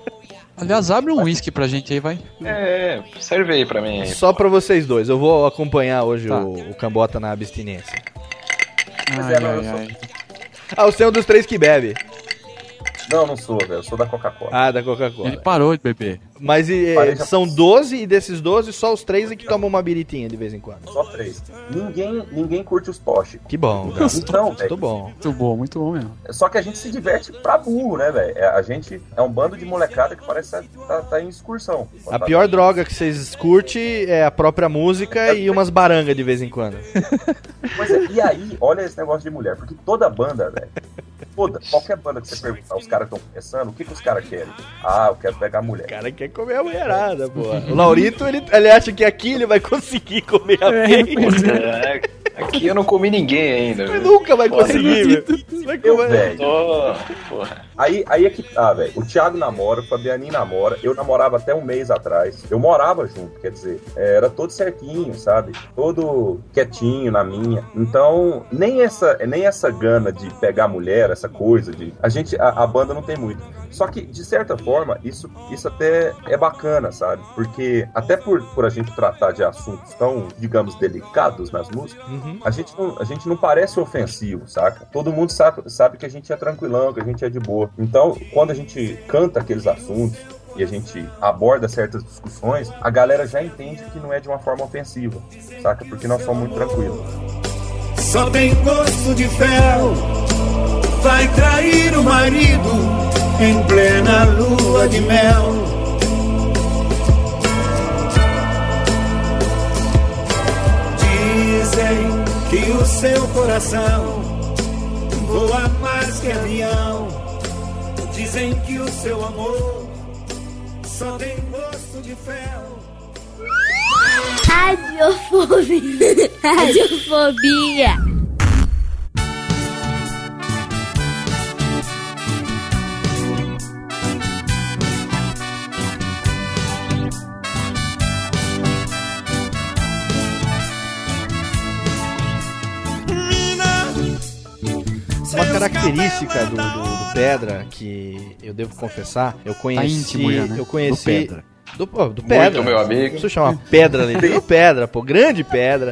Aliás, abre um uísque pra gente aí, vai. É, serve aí pra mim. Aí. Só pra vocês dois, eu vou acompanhar hoje Tá. o, o Cambota na abstinência. Ai, é, não, ai, eu sou- ai. Ah, você é um dos três que bebe. Não, não sou, velho, eu sou da Coca-Cola. Ah, da Coca-Cola. Ele parou de beber. Mas e, Parei eh, já- são doze e desses doze, só os três é que tomam uma biritinha de vez em quando. Só três. Ninguém, ninguém curte os tóxicos. Que bom, cara. Então, Muito velho, bom. Muito bom, muito bom mesmo. só que a gente se diverte pra burro, né, velho? É, A gente é um bando de molecada que parece tá, tá, tá em excursão. A pior droga que vocês curtem é a própria música e umas barangas de vez em quando. Pois é, e aí, olha esse negócio de mulher, porque toda banda, velho, toda, qualquer banda que você perguntar, os caras estão começando, o que, que os caras querem? Ah, eu quero pegar mulher. O cara quer comer a mulherada, pô. O Laurito, ele, ele acha que aqui ele vai conseguir comer a bem. É, aqui eu não comi ninguém ainda. Mas viu? nunca vai Porra, conseguir, velho. Vai Eu, comer. velho, Tô, porra. Aí, aí é que tá, velho. O Thiago namora, o Fabianinho namora. Eu namorava até um mês atrás. Eu morava junto, quer dizer, era todo certinho, sabe? Todo quietinho na minha. Então, nem essa, nem essa gana de pegar mulher, essa coisa de... A gente, a, a banda não tem muito. Só que, de certa forma, isso, isso até é bacana, sabe? Porque, até por, por a gente tratar de assuntos tão, digamos, delicados nas músicas, uhum. a, gente não, a gente não parece ofensivo, saca? Todo mundo sabe, sabe que a gente é tranquilão, que a gente é de boa. Então, quando a gente canta aqueles assuntos e a gente aborda certas discussões, a galera já entende que não é de uma forma ofensiva, saca? Porque nós somos muito tranquilos. Só tem gosto de fel, vai trair o marido em plena lua de mel. Dizem que o seu coração voa mais que avião. Dizem que o seu amor só tem gosto de fel. Radiofobia. Radiofobia. Uma característica do, do, do Pedra, que eu devo confessar, eu conheci... Tá íntimo já, né? Eu conheci... Do Pedra. Do, pô, do Pedra. Muito, meu amigo. Isso chama Pedra ali. Do Pedra, pô. Grande Pedra.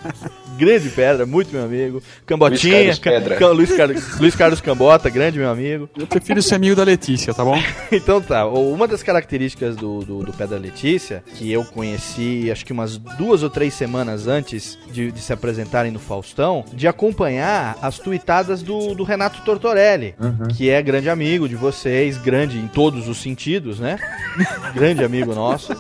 Grande Pedra, muito meu amigo. Cambotinha. Luiz Carlos Pedra. Cam, Luiz, Carlos, Luiz Carlos Cambota, grande meu amigo. Eu prefiro ser amigo da Letícia, tá bom? Então tá, uma das características do, do, do Pedra Letícia, que eu conheci acho que umas duas ou três semanas antes de, de se apresentarem no Faustão, de acompanhar as tuitadas do, do Renato Tortorelli, uhum. que é grande amigo de vocês, grande em todos os sentidos, né? Grande amigo nosso.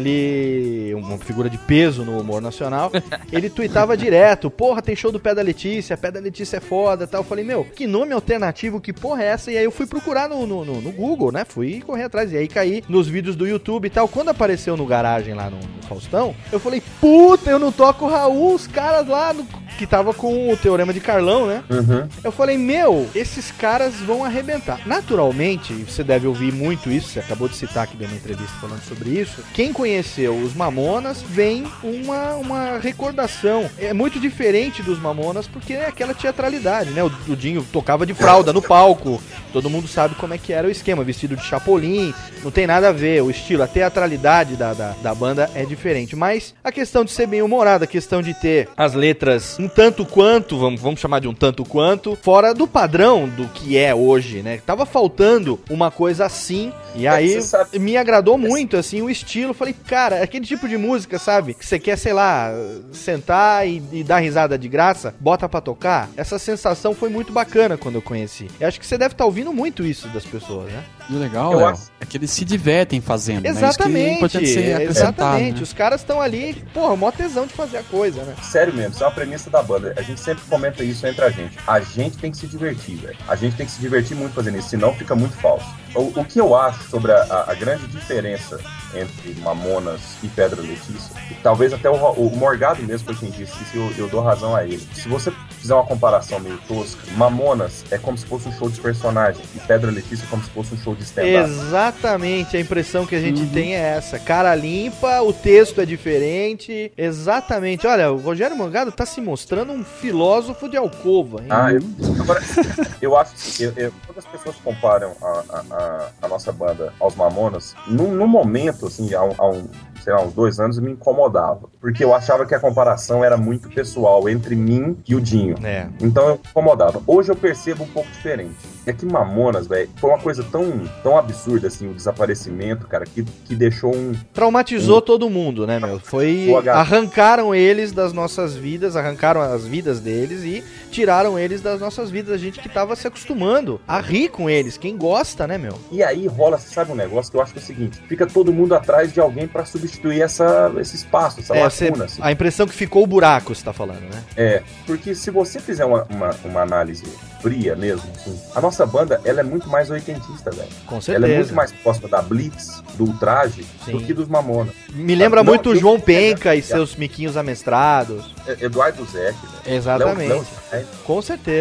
Ele, uma figura de peso no humor nacional, ele tuitava direto, porra, tem show do Pé da Letícia, Pé da Letícia é foda e tal. Eu falei, meu, que nome alternativo, que porra é essa? E aí eu fui procurar no, no, no, no Google, né? Fui correr atrás, e aí caí nos vídeos do YouTube e tal. Quando apareceu no Garagem lá no, no Faustão, eu falei, puta, eu não toco o Raul, os caras lá no, que tava com o Teorema de Carlão, né? Uhum. Eu falei, meu, esses caras vão arrebentar. Naturalmente, você deve ouvir muito isso, você acabou de citar aqui, deu uma entrevista falando sobre isso. Quem conheceu os Mamonas vem uma, uma recordação. É muito diferente dos Mamonas porque é aquela teatralidade, né? O, o Dinho tocava de fralda no palco, todo mundo sabe como é que era o esquema, vestido de Chapolin, não tem nada a ver, o estilo, a teatralidade da, da, da banda é diferente. Mas a questão de ser bem humorada, a questão de ter as letras um tanto quanto, vamos, vamos chamar de um tanto quanto, fora do padrão do que é hoje, né? Tava faltando uma coisa assim, e aí me agradou muito, assim, o estilo. Falei, cara, aquele tipo de música, sabe? Que você quer, sei lá, sentar e, e dar risada de graça, bota pra tocar. Essa sensação foi muito bacana quando eu conheci. Eu acho que você deve estar ouvindo muito isso das pessoas, né? E o legal, Léo, é que eles se divertem fazendo, exatamente, né? Isso que é importante ser exatamente. Né? Os caras estão ali, porra, mó tesão de fazer a coisa, né? Sério mesmo, isso é uma premissa da banda. A gente sempre comenta isso entre a gente. A gente tem que se divertir, velho. A gente tem que se divertir muito fazendo isso, senão fica muito falso. O, o que eu acho sobre a, a, a grande diferença entre Mamonas e Pedra Letícia, e talvez até o, o Morgado mesmo foi quem disse isso, eu, eu dou razão a ele. Se você fizer uma comparação meio tosca, Mamonas é como se fosse um show de personagem e Pedra Letícia é como se fosse um show de stand-up. Exatamente, a impressão que a gente uhum. tem é essa. Cara limpa, o texto é diferente. Exatamente. Olha, o Rogério Morgado tá se mostrando um filósofo de alcova. Hein? Ah, eu, agora, eu acho que eu, eu, quando as pessoas comparam a, a, a nossa banda aos Mamonas, num, num momento, assim, há um, há um sei lá, uns dois anos, me incomodava. Porque eu achava que a comparação era muito pessoal entre mim e o Dinho. É. Então eu me incomodava. Hoje eu percebo um pouco diferente. É que Mamonas, velho, foi uma coisa tão, tão absurda, assim, o desaparecimento, cara, que, que deixou um... Traumatizou um... todo mundo, né, meu? Foi... Arrancaram eles das nossas vidas, arrancaram as vidas deles e tiraram eles das nossas vidas. A gente que tava se acostumando a rir com eles. Quem gosta, né, meu? E aí rola, sabe um negócio que eu acho que é o seguinte, fica todo mundo atrás de alguém pra substituir essa, esse espaço, essa é, lacuna. Você, assim. A impressão que ficou o buraco, você tá falando, né? É, porque se você fizer uma, uma, uma análise fria mesmo, assim, a nossa banda, ela é muito mais oitentista, velho. Com certeza. Ela é muito mais próxima da Blitz, do Ultraje, Sim. do que dos Mamonas. Me lembra Não, muito o João Penca e seus miquinhos amestrados. Eduardo Zeck, velho. Exatamente. Léo, Léo, Com certeza.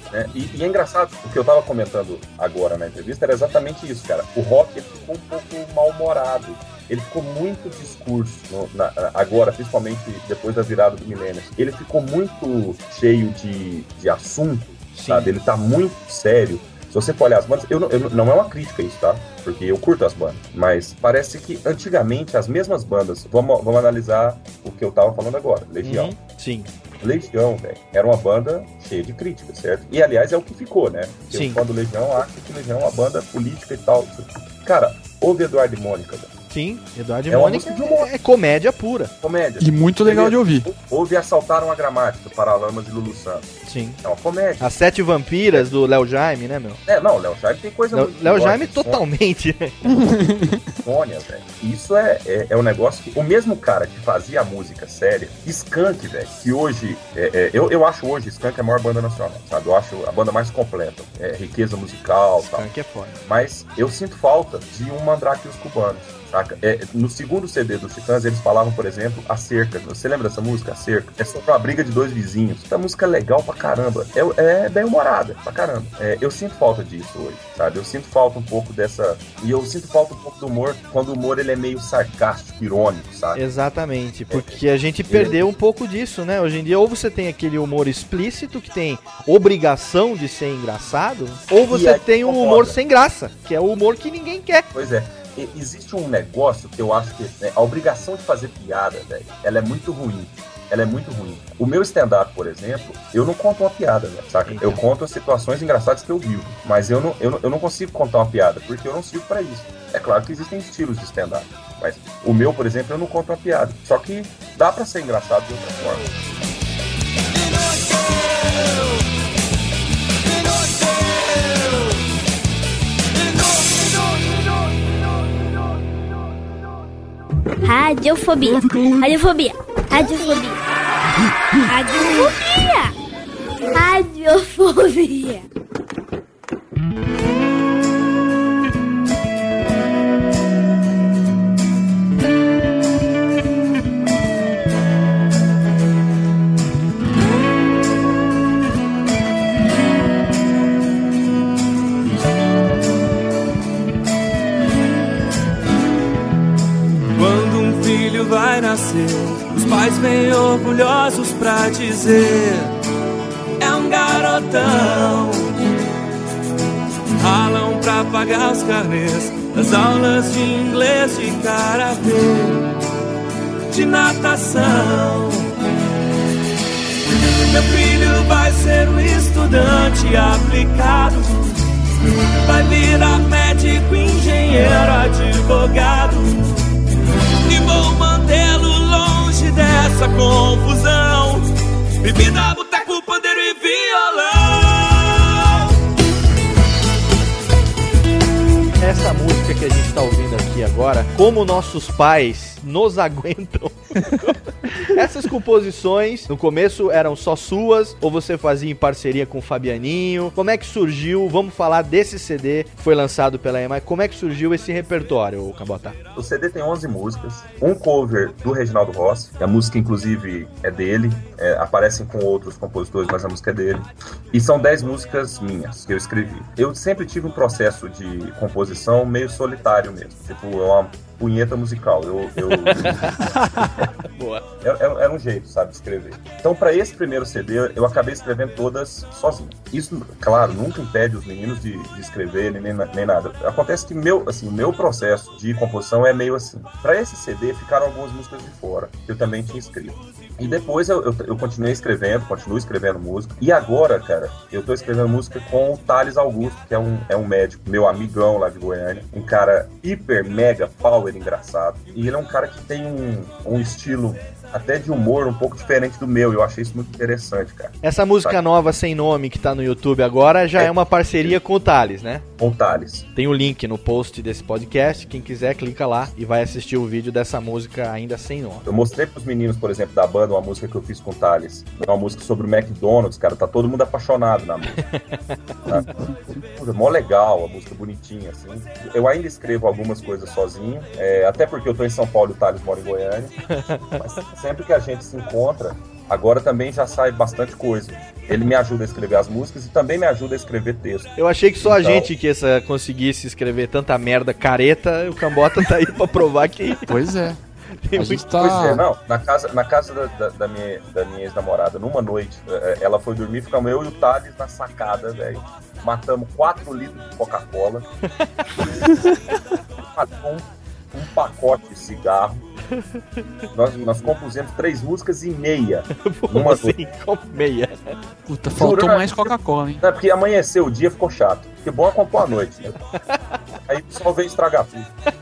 Né? E, e é engraçado, o que eu tava comentando agora na entrevista era exatamente isso, cara. O rock ele ficou um pouco mal-humorado. Ele ficou muito discurso, no, na, agora, principalmente depois da virada do milênio. Ele ficou muito cheio de, de assunto, Sim. sabe? Ele tá muito sério. Se você for olhar as bandas, eu não, eu, não é uma crítica isso, tá? Porque eu curto as bandas. Mas parece que antigamente as mesmas bandas, vamos, vamos analisar o que eu tava falando agora, Legião. Uhum. Sim. Legião, velho, era uma banda cheia de críticas, certo? E aliás é o que ficou, né? Porque Sim. o fã do Legião acha que Legião é uma banda política e tal. Cara, ouve Eduardo e Mônica, velho. Sim, Eduardo e é Mônica é, é comédia pura. Comédia. E muito legal de ouvir. Houve Assaltaram a Gramática, Paralamas e Lulu Santos. Sim. É uma comédia. As Sete Vampiras do Léo Jaime, né, meu? É, não, Léo Jaime tem coisa Léo, muito Léo pior, Jaime totalmente. Sônia, velho. Isso é, é, é um negócio que... O mesmo cara que fazia a música séria, Skank, velho, que hoje... É, é, eu, eu acho hoje Skank a maior banda nacional, sabe? Eu acho a banda mais completa. É, riqueza musical e tal. Skank é foda. Mas eu sinto falta de um Mandrake e os Cubanos. Saca? É, no segundo C D dos Titãs, eles falavam, por exemplo, A Cerca. Você lembra dessa música, A Cerca? É sobre uma briga de dois vizinhos. Essa música é legal pra caramba. É, é bem humorada pra caramba. É, eu sinto falta disso hoje, sabe? Eu sinto falta um pouco dessa... E eu sinto falta um pouco do humor, quando o humor ele é meio sarcástico, irônico, sabe? Exatamente, porque é. a gente perdeu um pouco disso, né? Hoje em dia, ou você tem aquele humor explícito, que tem obrigação de ser engraçado, ou você tem o um humor sem graça, que é o humor que ninguém quer. Pois é. Existe um negócio que eu acho que né, a obrigação de fazer piada, velho, ela é muito ruim. Ela é muito ruim. O meu stand-up, por exemplo, eu não conto uma piada, né, saca? Então. Eu conto as situações engraçadas que eu vivo. Mas eu não, eu, não, eu não consigo contar uma piada, porque eu não sirvo pra isso. É claro que existem estilos de stand-up. Mas o meu, por exemplo, eu não conto uma piada. Só que dá pra ser engraçado de outra forma. Radiofobia. Radiofobia. Radiofobia. Radiofobia. Radiofobia. Vai nascer, os pais vêm orgulhosos pra dizer: é um garotão. Ralam pra pagar os carnês das aulas de inglês, de karatê, de natação. Meu filho vai ser um estudante aplicado, vai virar médico, engenheiro, advogado. E vou mantê-lo longe dessa confusão. Bebida, boteco, pandeiro e violão. Essa música que a gente tá ouvindo aqui agora, Como Nossos Pais Nos Aguentam. Essas composições, no começo eram só suas, ou você fazia em parceria com o Fabianinho? Como é que surgiu? Vamos falar desse C D que foi lançado pela E M I. Como é que surgiu esse repertório, Cabota? O C D tem onze músicas, um cover do Reginaldo Rossi, a música inclusive é dele, é, aparecem com outros compositores, mas a música é dele. E são dez músicas minhas, que eu escrevi. Eu sempre tive um processo de composição meio solitário mesmo, tipo, é uma punheta musical. Eu, eu... Boa. Era, era um jeito, sabe, de escrever. Então, para esse primeiro C D, eu acabei escrevendo todas sozinho. Isso, claro, nunca impede os meninos de, de escrever, nem, nem nada. Acontece que meu, assim, o meu processo de composição é meio assim. Para esse C D, ficaram algumas músicas de fora, que eu também tinha escrito. E depois eu, eu, eu continuei escrevendo, continuo escrevendo música. E agora, cara, eu tô escrevendo música com o Thales Augusto, que é um, é um médico, meu amigão lá de Goiânia. Um cara hiper, mega, power, engraçado. E ele é um cara que tem um, um estilo até de humor um pouco diferente do meu. Eu achei isso muito interessante, cara. Essa música Sabe? nova, Sem Nome, que tá no YouTube agora, já é, é uma parceria com o Thales, né? Com o Thales. Tem o link no post desse podcast. Quem quiser, clica lá e vai assistir o vídeo dessa música ainda sem nome. Eu mostrei pros meninos, por exemplo, da banda, uma música que eu fiz com o Thales. É uma música sobre o McDonald's, cara. Tá todo mundo apaixonado na música. Tá? Mó legal, a música bonitinha, assim. Eu ainda escrevo algumas coisas sozinho, é, até porque eu tô em São Paulo e o Thales mora em Goiânia. Mas sempre que a gente se encontra, Agora também já sai bastante coisa. Ele me ajuda a escrever as músicas e também me ajuda a escrever texto. Eu achei que só então... a gente que essa, conseguisse escrever tanta merda careta, o Cambota tá aí pra provar que... Pois é. Tem a muito... gente tá... Pois é, não, na casa, na casa da, da, da minha, da minha ex-namorada, numa noite, ela foi dormir, ficamos eu e o Thales na sacada, velho. Matamos quatro litros de Coca-Cola. Matamos um, um pacote de cigarro. Nós, nós compusemos três músicas e meia. Como assim? Com meia? Puta, faltou Juro, mais Coca-Cola, hein? É porque amanheceu o dia, ficou chato. Porque bom é compor a noite, né? Aí o pessoal veio estragar tudo.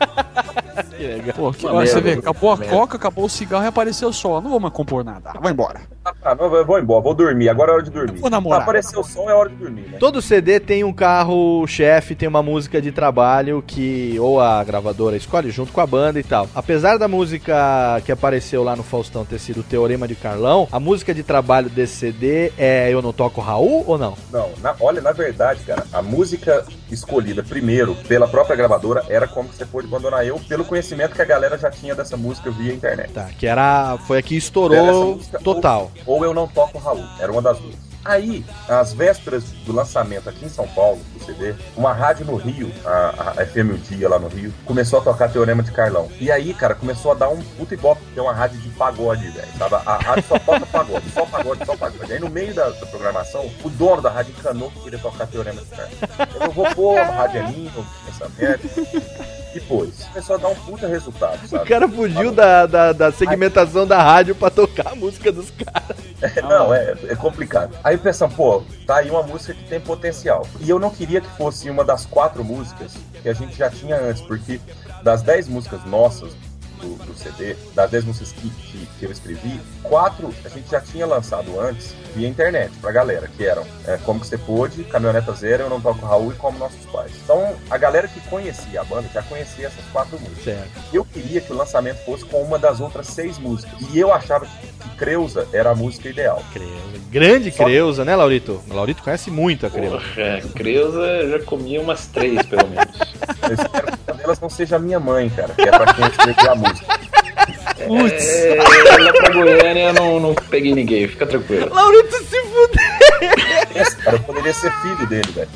Que legal. Pô, que, olha, você vê, acabou a Coca, acabou o cigarro e apareceu o sol. Não vou mais compor nada. Vai embora. Ah, não, eu vou embora, vou dormir. Agora é hora de dormir. Vou namorar. Tá, apareceu o som, é hora de dormir, né? Todo C D tem um carro-chefe, tem uma música de trabalho que ou a gravadora escolhe junto com a banda e tal. Apesar da música que apareceu lá no Faustão ter sido o Teorema de Carlão, a música de trabalho desse C D é Eu Não Toco Raul ou não? Não, na, olha, na verdade, cara, a música escolhida primeiro pela própria gravadora era Como Que Você Pôde Abandonar Eu, pelo conhecimento que a galera já tinha dessa música via internet. Tá, que era, foi a que estourou total. Ou, ou Eu Não Toco Raul, era uma das duas. Aí, às vésperas do lançamento aqui em São Paulo, do C D, uma rádio no Rio, a, a F M O Dia lá no Rio, começou a tocar Teorema de Carlão. E aí, cara, começou a dar um puta ibope, que é uma rádio de pagode, velho, sabe? A rádio só toca pagode, só pagode, só pagode. Aí no meio da, da programação, o dono da rádio encanou que queria tocar Teorema de Carlão. Eu vou pôr, a rádio é linda, essa merda. E pôs. Começou a dar um puta resultado, sabe? O cara fugiu da, da, da segmentação aí... da rádio pra tocar a música dos caras. É, não, é, é complicado. Aí pensamos, pô, tá aí uma música que tem potencial. E eu não queria que fosse uma das quatro músicas que a gente já tinha antes, porque das dez músicas nossas do, do C D, das dez músicas que, que, que eu escrevi, quatro a gente já tinha lançado antes via internet pra galera, que eram é, Como Que Você Pôde, Caminhoneta Zero, Eu Não Toco Raul e Como Nossos Pais. Então, a galera que conhecia a banda já conhecia essas quatro músicas. Certo. Eu queria que o lançamento fosse com uma das outras seis músicas. E eu achava que, que Creuza era a música ideal. Creuza. Grande Só... Creuza, né, Laurito? O Laurito conhece muito a Creuza. Porra, Creuza eu já comi umas três, pelo menos. Eu espero que uma delas não seja a minha mãe, cara, que é pra quem escreveu a música. Putz. É, lá pra Goiânia eu não, não peguei ninguém, fica tranquilo. Laurito se fudeu! Esse cara poderia ser filho dele, velho.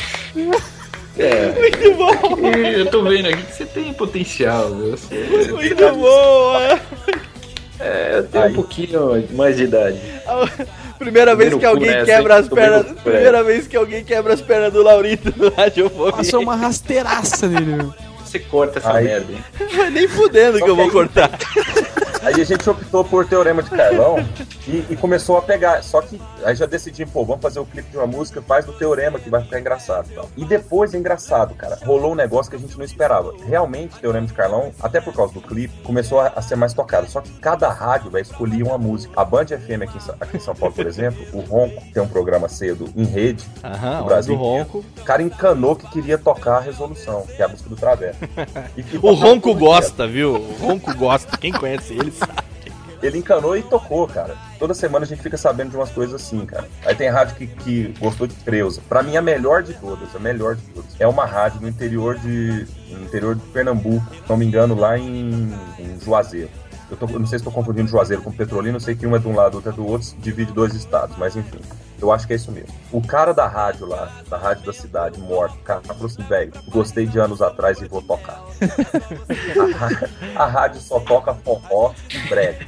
É, muito bom! Eu tô vendo aqui que você tem potencial, viu? Você, você muito tem... bom! É, eu tenho Aí. um pouquinho mais de idade. Primeira vez que alguém nessa, quebra as pernas. Primeira vez que alguém quebra as pernas do Laurito no Radiofobia. Passou uma rasteiraça nele. Você corta essa Aí. merda, hein? Nem fudendo Só que eu vou cortar. Aí a gente optou por Teorema de Carlão e, e começou a pegar. Só que aí já decidimos, pô, vamos fazer o clipe de uma música, faz do Teorema que vai ficar engraçado e tal. E depois é engraçado, cara. Rolou um negócio que a gente não esperava. Realmente, Teorema de Carlão, até por causa do clipe, começou a, a ser mais tocado. Só que cada rádio vai escolher uma música. A Band F M aqui em, aqui em São Paulo, por exemplo, o Ronco, tem um programa cedo em rede Aham, no Brasil. O Ronco. O cara encanou que queria tocar a Resolução, que é a música do Travesso. O Ronco gosta, viu? O Ronco gosta. Quem conhece ele sabe. Ele encanou e tocou, cara. Toda semana a gente fica sabendo de umas coisas assim, cara. Aí tem rádio que, que gostou de Creuza. Pra mim, a melhor de todas, a melhor de todas, é uma rádio no interior de, no interior de Pernambuco, se não me engano, lá em, em Juazeiro. Eu, tô, eu não sei se estou confundindo Juazeiro com Petrolina, eu sei que um é de um lado, outro é do outro, divide dois estados, mas enfim. Eu acho que é isso mesmo. O cara da rádio lá, da rádio da cidade, morto, o cara falou assim, velho, gostei de anos atrás e vou tocar. a, a rádio só toca forró e brega.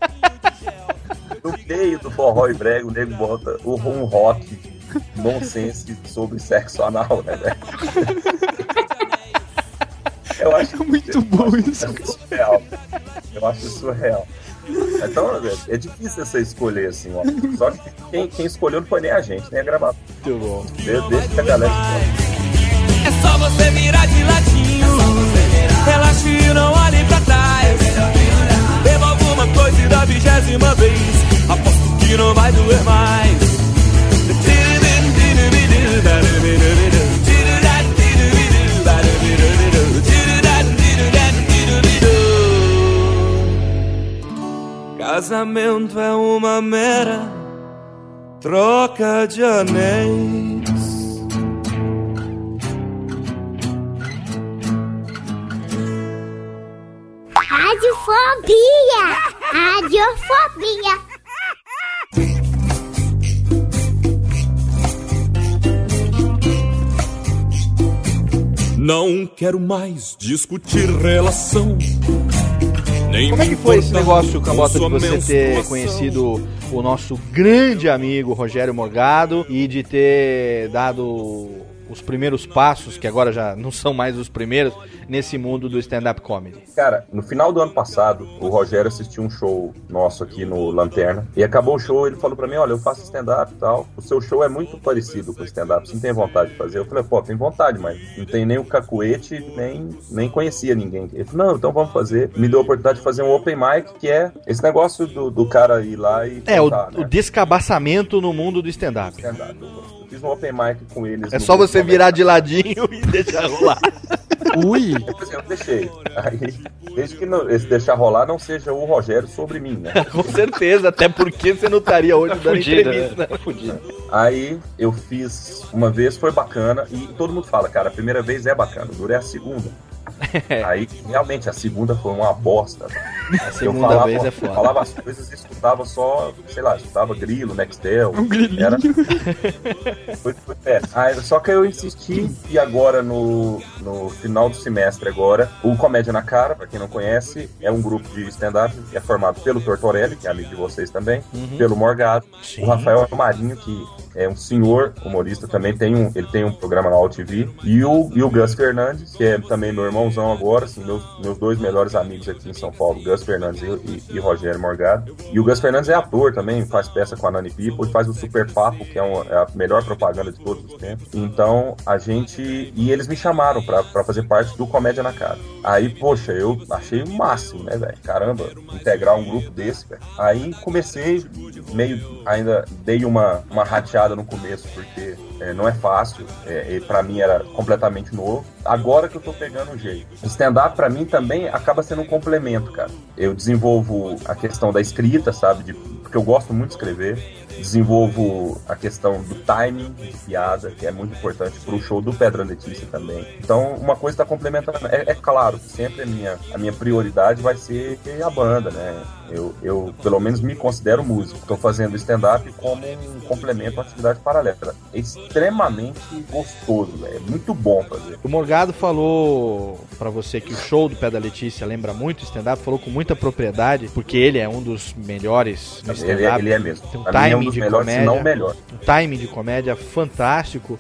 No meio do forró e brega, o nego bota um rock nonsense sobre sexo anal, né, velho? Eu acho muito bom isso. É surreal. Eu acho surreal. Então, é difícil você escolher assim, ó. Só que quem, quem escolheu não foi nem a gente, nem a gravação. Muito bom. De, deixa que a galera escolhe. É só você virar de ladinho. Relaxe e não olhe pra trás. Beba alguma coisa e da vigésima vez aposto que não vai doer mais. Casamento é uma mera troca de anéis. Radiofobia! Radiofobia! Não quero mais discutir relação. Nem Como é que foi esse negócio, Cambota, de sua você ter menstruação. conhecido o nosso grande amigo Rogério Morgado e de ter dado os primeiros passos, que agora já não são mais os primeiros, nesse mundo do stand-up comedy? Cara, no final do ano passado, o Rogério assistiu um show nosso aqui no Lanterna, e acabou o show, ele falou pra mim, olha, eu faço stand-up e tal, o seu show é muito parecido com o stand-up, você não tem vontade de fazer? Eu falei, pô, tem vontade, mas não tem nem o cacuete, nem, nem conhecia ninguém. Ele falou, não, então vamos fazer. Me deu a oportunidade de fazer um open mic, que é esse negócio do, do cara ir lá e É, contar, o, né? o descabaçamento no mundo do stand-up. Stand-up. Eu fiz um open mic com eles. É no só grupo você virar Comédia. de ladinho e deixar rolar. Ui! Depois eu deixei. Aí, desde que não, esse deixar rolar não seja o Rogério sobre mim, né? Com certeza, até porque você não estaria hoje dando fudido, entrevista. né? Tá fudido. Aí eu fiz uma vez, foi bacana, e todo mundo fala, cara, a primeira vez é bacana, o duro é a segunda. Aí, realmente, a segunda foi uma bosta. A segunda eu falava, vez é foda. falava as coisas e escutava só, sei lá, escutava Grilo, Nextel. Um grilinho. Era... foi, foi péssimo. Aí, só que eu insisti, e agora, no, no final do semestre agora, o Comédia na Cara, pra quem não conhece, é um grupo de stand-up, é formado pelo Tortorelli, que é amigo de vocês também, Uhum. pelo Morgado, Sim. o Rafael Marinho, que é um senhor humorista também, tem um, ele tem um programa na U T V, e o, e o Gus Fernandes, que é também meu irmãozão agora, assim, meus, meus dois melhores amigos aqui em São Paulo, Gus Fernandes e, e, e Rogério Morgado. E o Gus Fernandes é ator também, faz peça com a Nani People, e faz o Super Papo, que é, um, é a melhor propaganda de todos os tempos. Então, a gente... E eles me chamaram pra, pra fazer parte do Comédia na Cara. Aí, poxa, eu achei o máximo, né, velho? Caramba, integrar um grupo desse, velho. Aí comecei, meio... Ainda dei uma, uma rateada no começo, porque é, não é fácil. É, e pra mim era completamente novo. Agora que eu tô pegando o jeito. O stand-up pra mim também acaba sendo um complemento, cara. Eu desenvolvo a questão da escrita, sabe? De, porque eu gosto muito de escrever. Desenvolvo a questão do timing de piada, que é muito importante pro show do Pedra Letícia também. Então, uma coisa está complementando. É, é claro que sempre a minha, a minha prioridade vai ser a banda, né? Eu, eu, pelo menos, me considero músico. Estou fazendo stand-up como um complemento à atividade paralela. É extremamente gostoso, né? É muito bom fazer. O Morgado falou pra você que o show do Pé da Letícia lembra muito stand-up, falou com muita propriedade, porque ele é um dos melhores no stand-up. Ele, ele é mesmo. Tem um Pra mim é um timing dos de melhores, comédia, se não o melhor. um timing de comédia fantástico.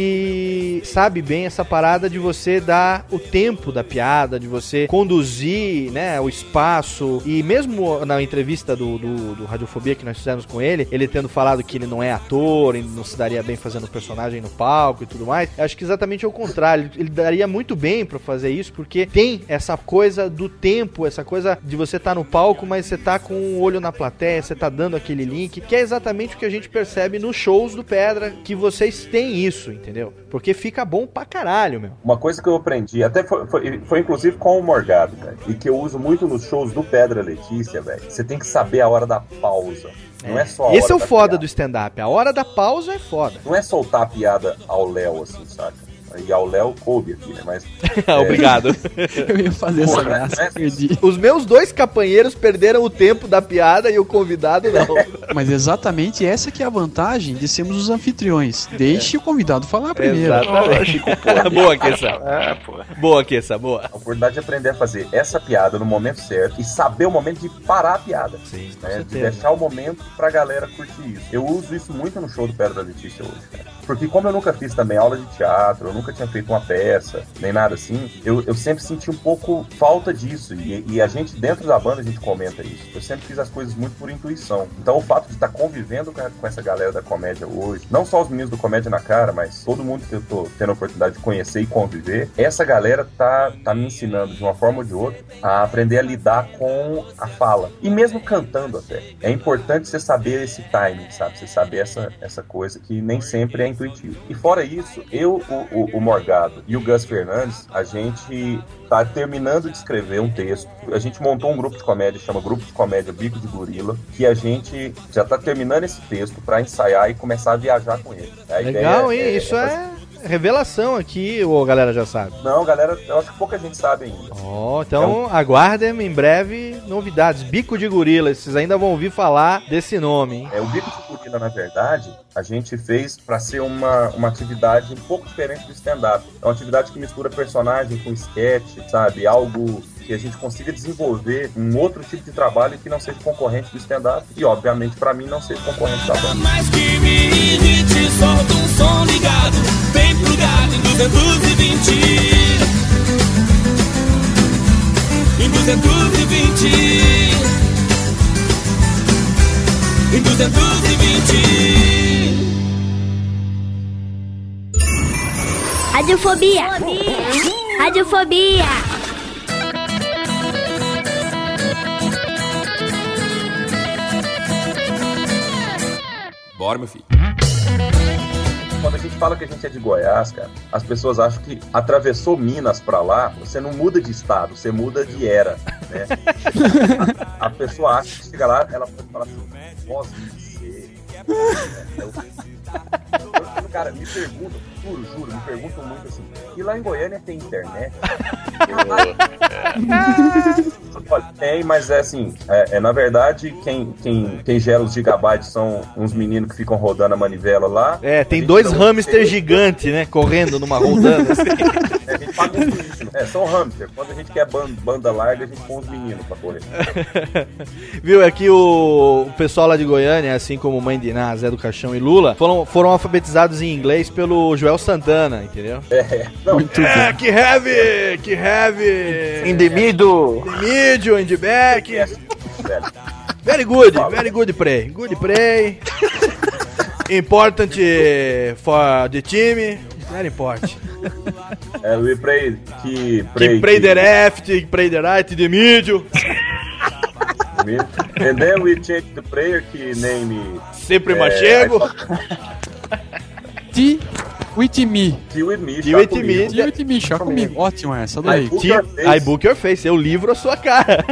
Ele sabe bem essa parada de você dar o tempo da piada, de você conduzir, né, o espaço. E mesmo na entrevista do, do, do Radiofobia que nós fizemos com ele, ele tendo falado que ele não é ator, ele não se daria bem fazendo personagem no palco e tudo mais, eu acho que exatamente ao contrário. Ele daria muito bem pra fazer isso, porque tem essa coisa do tempo, essa coisa de você estar tá no palco, mas você tá com o olho na plateia, você tá dando aquele link, que é exatamente o que a gente percebe nos shows do Pedra, que vocês têm isso, entendeu? Porque fica bom pra caralho, meu. Uma coisa que eu aprendi, até foi, foi, foi inclusive com o Morgado, cara, e que eu uso muito nos shows do Pedra Letícia, velho, você tem que saber a hora da pausa. Não é só a Esse é o hora da foda piada. do stand-up. A hora da pausa é foda. Não é soltar a piada ao Léo, assim, saca? E ao Léo coube aqui, né? Mas. Obrigado. Eu ia fazer essa Porra, graça, né? perdi. Os meus dois companheiros perderam o tempo da piada e o convidado não. Mas exatamente essa que é a vantagem de sermos os anfitriões. Deixe o convidado falar primeiro. Exatamente. Boa, Kessa. Ah, pô. Boa, Kessa, boa. A oportunidade de aprender a fazer essa piada no momento certo e saber o momento de parar a piada. Sim, com né? De certeza. deixar o momento pra galera curtir isso. Eu uso isso muito no show do Pedra da Letícia hoje, cara. Porque como eu nunca fiz também aula de teatro, eu nunca tinha feito uma peça, nem nada assim, eu, eu sempre senti um pouco falta disso. E, e a gente, dentro da banda, a gente comenta isso. Eu sempre fiz as coisas muito por intuição. Então o fato de estar convivendo com, a, com essa galera da comédia hoje, não só os meninos do Comédia na Cara, mas todo mundo que eu tô tendo a oportunidade de conhecer e conviver, essa galera tá, tá me ensinando, de uma forma ou de outra, a aprender a lidar com a fala. E mesmo cantando até. É importante você saber esse timing, sabe? Você saber essa, essa coisa que nem sempre é intuitivo. E fora isso, eu, o, o, o Morgado e o Gus Fernandes, a gente tá terminando de escrever um texto. A gente montou um grupo de comédia, chama Grupo de Comédia Bico de Gorila, que a gente já tá terminando esse texto pra ensaiar e começar a viajar com ele. A Legal, ideia hein? é, Isso é, é... fazer, revelação aqui, ou a galera já sabe? Não, galera, eu acho que pouca gente sabe ainda. Ó, oh, então é um... aguardem em breve novidades. Bico de Gorila, vocês ainda vão ouvir falar desse nome, hein? É, o Bico de Gorila, na verdade, a gente fez pra ser uma, uma atividade um pouco diferente do stand-up. É uma atividade que mistura personagem com sketch, sabe? Algo que a gente consiga desenvolver um outro tipo de trabalho que não seja concorrente do stand-up e, obviamente, pra mim, não seja concorrente da banda. Mais que me irrite, solta um som ligado, bem plugado em duzentos e vinte. Em duzentos e vinte. Em duzentos e vinte. Radiofobia. Radiofobia. Bora, meu filho. Quando a gente fala que a gente é de Goiás, cara, as pessoas acham que atravessou Minas pra lá, você não muda de estado, você muda de era, né? a, a pessoa acha que chega lá, ela pode falar assim, posso dizer. Cara, me perguntam, juro, juro, me perguntam muito assim, e lá em Goiânia tem internet? Olha, tem, mas é assim, é, é, na verdade, quem, quem, quem gera os gigabytes são uns meninos que ficam rodando a manivela lá. É, tem dois hamster gigantes, né, correndo numa rodando. Assim. É, a gente paga uns meninos. É, são hamster. Quando a gente quer banda, banda larga, a gente põe uns meninos pra correr. Viu, aqui o, o pessoal lá de Goiânia, assim como Mãe de Iná, Zé do Caixão e Lula, foram, foram alfabetizados em inglês pelo Joel Santana, entendeu? É, não, muito é, que heavy, que heavy. In the middle. In the middle, in the back. Very good, very good play. Good play. Important for the team. Very important. É, we pray que pray, que pray the left, que pray the right, the middle. And then we change the prayer que name sempre é, machego. Ti with me. Ti with me. Ti with me. Ti with me, chá comigo. Ótimo essa, adorei. I book your face. Eu livro a sua cara.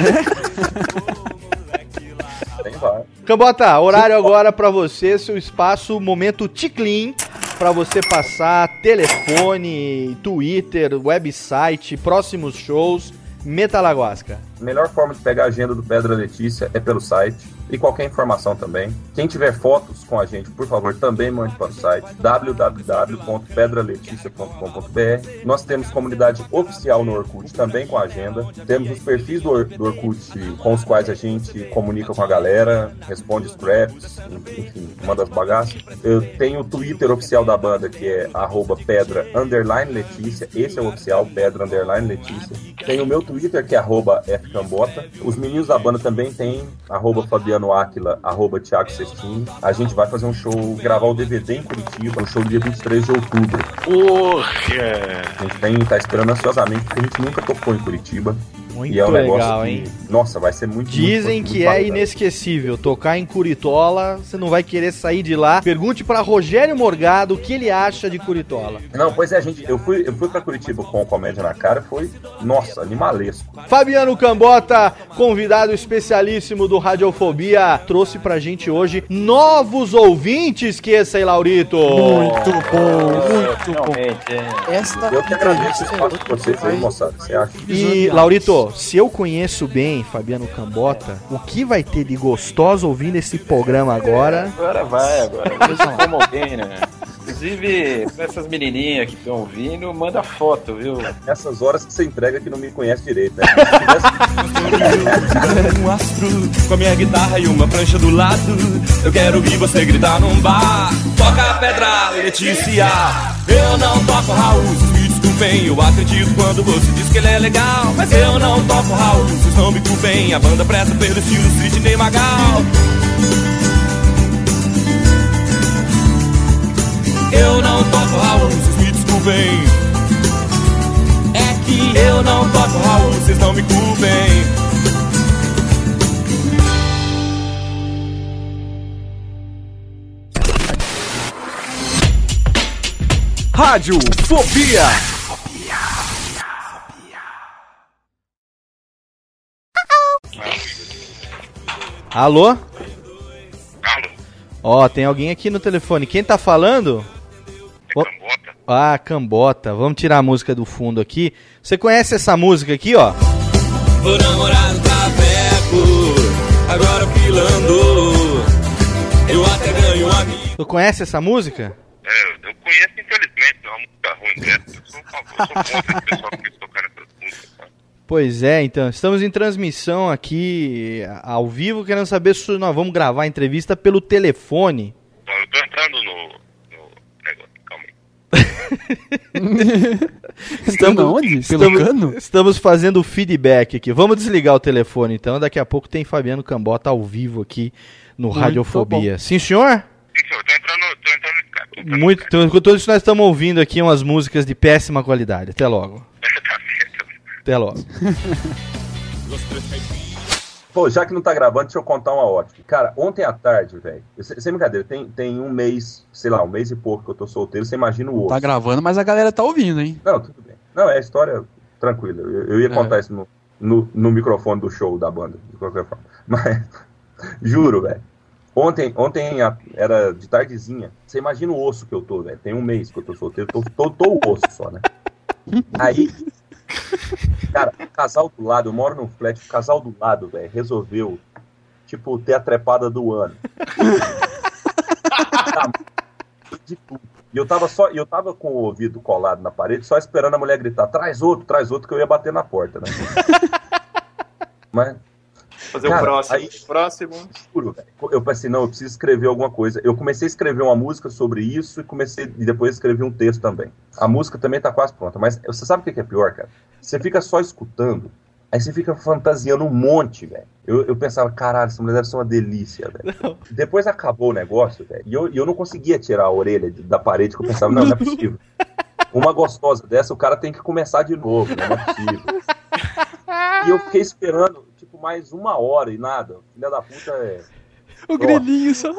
Cambota, horário agora pra você, seu espaço, momento Ticlin, pra você passar telefone, Twitter, website, próximos shows, Metalaguasca. A melhor forma de pegar a agenda do Pedra Letícia é pelo site e qualquer informação também. Quem tiver fotos com a gente, por favor, também mande para o site w w w ponto pedra leticia ponto com ponto b r. Nós temos comunidade oficial no Orkut também com a agenda. Temos os perfis do, Or- do Orkut com os quais a gente comunica com a galera, responde scraps, enfim, manda as bagaças. Eu tenho o Twitter oficial da banda que é arroba pedra underline Letícia. Esse é o oficial, pedra underline Letícia. Tem o meu Twitter que é arroba fcambota. Os meninos da banda também tem arroba Fabiano Áquila, arroba Thiago Cestini. A gente vai fazer um show, gravar o D V D em Curitiba, um show dia vinte e três de outubro. Porra! A gente tem, tá esperando ansiosamente, porque a gente nunca tocou em Curitiba. Muito e é um legal, negócio que, hein? Nossa, vai ser muito Dizem muito, muito, que muito é inesquecível. Tocar em Curitola, você não vai querer sair de lá. Pergunte pra Rogério Morgado o que ele acha de Curitola. Não, pois é, gente, eu fui, eu fui pra Curitiba com Comédia na Cara, foi, nossa, animalesco. Fabiano Cambota, convidado especialíssimo do Radiofobia, trouxe pra gente hoje novos ouvintes, que esse aí, Laurito. Muito bom, muito bom. Esta eu que agradeço o espaço de vocês aí, moçada. Você acha? E, Laurito, se eu conheço bem Fabiano Cambota, o que vai ter de gostoso ouvindo esse programa agora? Agora vai, agora. Como alguém, né? Inclusive, pra essas menininhas que estão ouvindo, manda foto, viu? Essas horas que você entrega que não me conhece direito, né? Um astro com a minha guitarra e uma prancha do lado. Eu quero ouvir você gritar num bar. Toca a pedra, Letícia. Eu não toco Raul, me desculpem. Eu acredito quando você diz que ele é legal. Mas eu não toco Raul, vocês não me culpem. A banda presta pelo estilo Sidney Magal. Eu não toco Raul, vocês me desculpem. É que eu não toco Raul, vocês não me culpem. Radiofobia. Alô? Ó, tem alguém aqui no telefone. Quem tá falando? Ó, Ah, Cambota. Vamos tirar a música do fundo aqui. Você conhece essa música aqui, ó? Vou namorar no Capeco, agora pilando, eu até ganho um amigo. Tu conhece essa música? É, eu conheço, infelizmente, é uma música ruim dessa. Eu sou, eu sou contra esse pessoal que tocar nessas músicas, sabe? Pois é, então, estamos em transmissão aqui, ao vivo, querendo saber se nós vamos gravar a entrevista pelo telefone. Então, eu tô entrando no, no negócio, calma aí. Estamos, onde? Pelo estamos, cano? estamos fazendo o feedback aqui. Vamos desligar o telefone, então. Daqui a pouco tem Fabiano Cambota ao vivo aqui no Muito Radiofobia. bom. Sim, senhor? Sim, senhor, tô entrando, tô entrando no Skype. tô entrando no Muito. Skype. Então, enquanto isso, nós estamos ouvindo aqui umas músicas de péssima qualidade. Até logo. Tá certo. Até logo. Pô, já que não tá gravando, deixa eu contar uma ótima. Cara, ontem à tarde, velho, sem brincadeira, tem, tem um mês, sei lá, um mês e pouco que eu tô solteiro, você imagina o osso. Tá gravando, mas a galera tá ouvindo, hein? Não, tudo bem. Não, é história tranquila. Eu, eu ia contar É. isso no, no, no microfone do show da banda, de qualquer forma. Mas, juro, velho. Ontem, ontem a- era de tardezinha. Você imagina o osso que eu tô, velho. Tem um mês que eu tô solteiro, tô, tô, tô o osso só, né? Aí, cara, o casal do lado, eu moro num flat, o casal do lado, velho, resolveu, tipo, ter a trepada do ano. Tá, de tudo. E eu tava só, eu tava com o ouvido colado na parede, só esperando a mulher gritar, traz outro, traz outro, que eu ia bater na porta, né? Mas, Fazer cara, o próximo. aí- Próximo. juro, velho, eu pensei, não, eu preciso escrever alguma coisa. Eu comecei a escrever uma música sobre isso e comecei e depois escrevi um texto também. A música também tá quase pronta, mas você sabe o que que é pior, cara? Você fica só escutando, aí você fica fantasiando um monte, velho. Eu, eu pensava, caralho, essa mulher deve ser uma delícia, velho. Depois acabou o negócio, velho, e eu, e eu não conseguia tirar a orelha de- da parede, que eu pensava, não, não é possível. Uma gostosa dessa, o cara tem que começar de novo, né? Não é possível. E eu fiquei esperando, tipo, mais uma hora e nada. Filha da puta é... O grilinho só.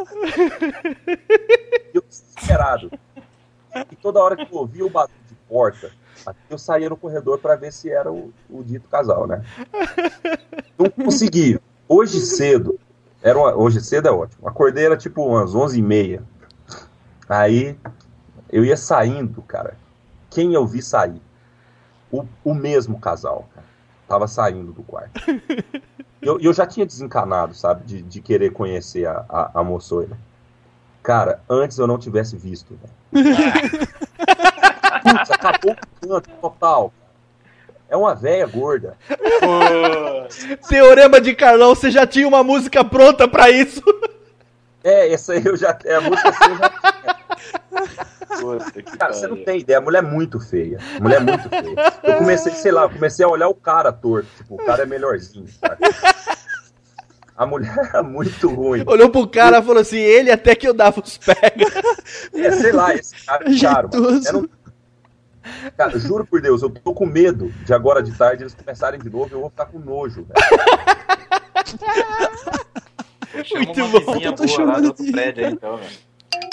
E eu desesperado. E toda hora que eu ouvia o barulho de porta, eu saía no corredor pra ver se era o, o dito casal, né? Não consegui. Hoje cedo, era uma, hoje cedo é ótimo. Acordei, era tipo umas onze e meia. Aí eu ia saindo, cara. Quem eu vi sair? O, o mesmo casal, cara. Tava saindo do quarto. E eu, eu já tinha desencanado, sabe? De, de querer conhecer a, a, a moçoila. Cara, antes eu não tivesse visto, velho. Putz, acabou o canto total. É uma véia gorda. Teorema de Carlão, você já tinha uma música pronta pra isso. É, essa aí eu já... É a música assim eu já tinha. Cara, você não tem ideia, a mulher é muito feia. A mulher é muito feia. Eu comecei, sei lá, eu comecei a olhar o cara torto. Tipo, o cara é melhorzinho, sabe? A mulher é muito ruim. Olhou pro cara e falou assim, ele até que eu dava os pega. É, sei lá, esse cara é caro. Mano. Era um... Cara, juro por Deus, eu tô com medo de agora de tarde eles começarem de novo e eu vou ficar com nojo, velho. Chama Muito uma bom. vizinha Eu tô boa lá chamando do outro de- prédio aí, então, velho.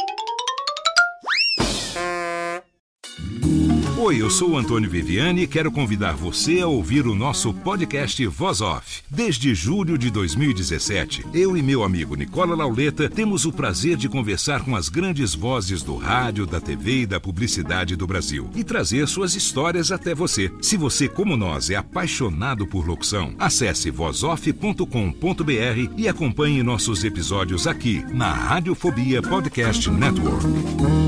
Oi, eu sou o Antônio Viviani e quero convidar você a ouvir o nosso podcast Voz Off. Desde julho de dois mil e dezessete, eu e meu amigo Nicola Lauleta temos o prazer de conversar com as grandes vozes do rádio, da T V e da publicidade do Brasil e trazer suas histórias até você. Se você, como nós, é apaixonado por locução, acesse voz off ponto com ponto b r e acompanhe nossos episódios aqui na Radiofobia Podcast Network.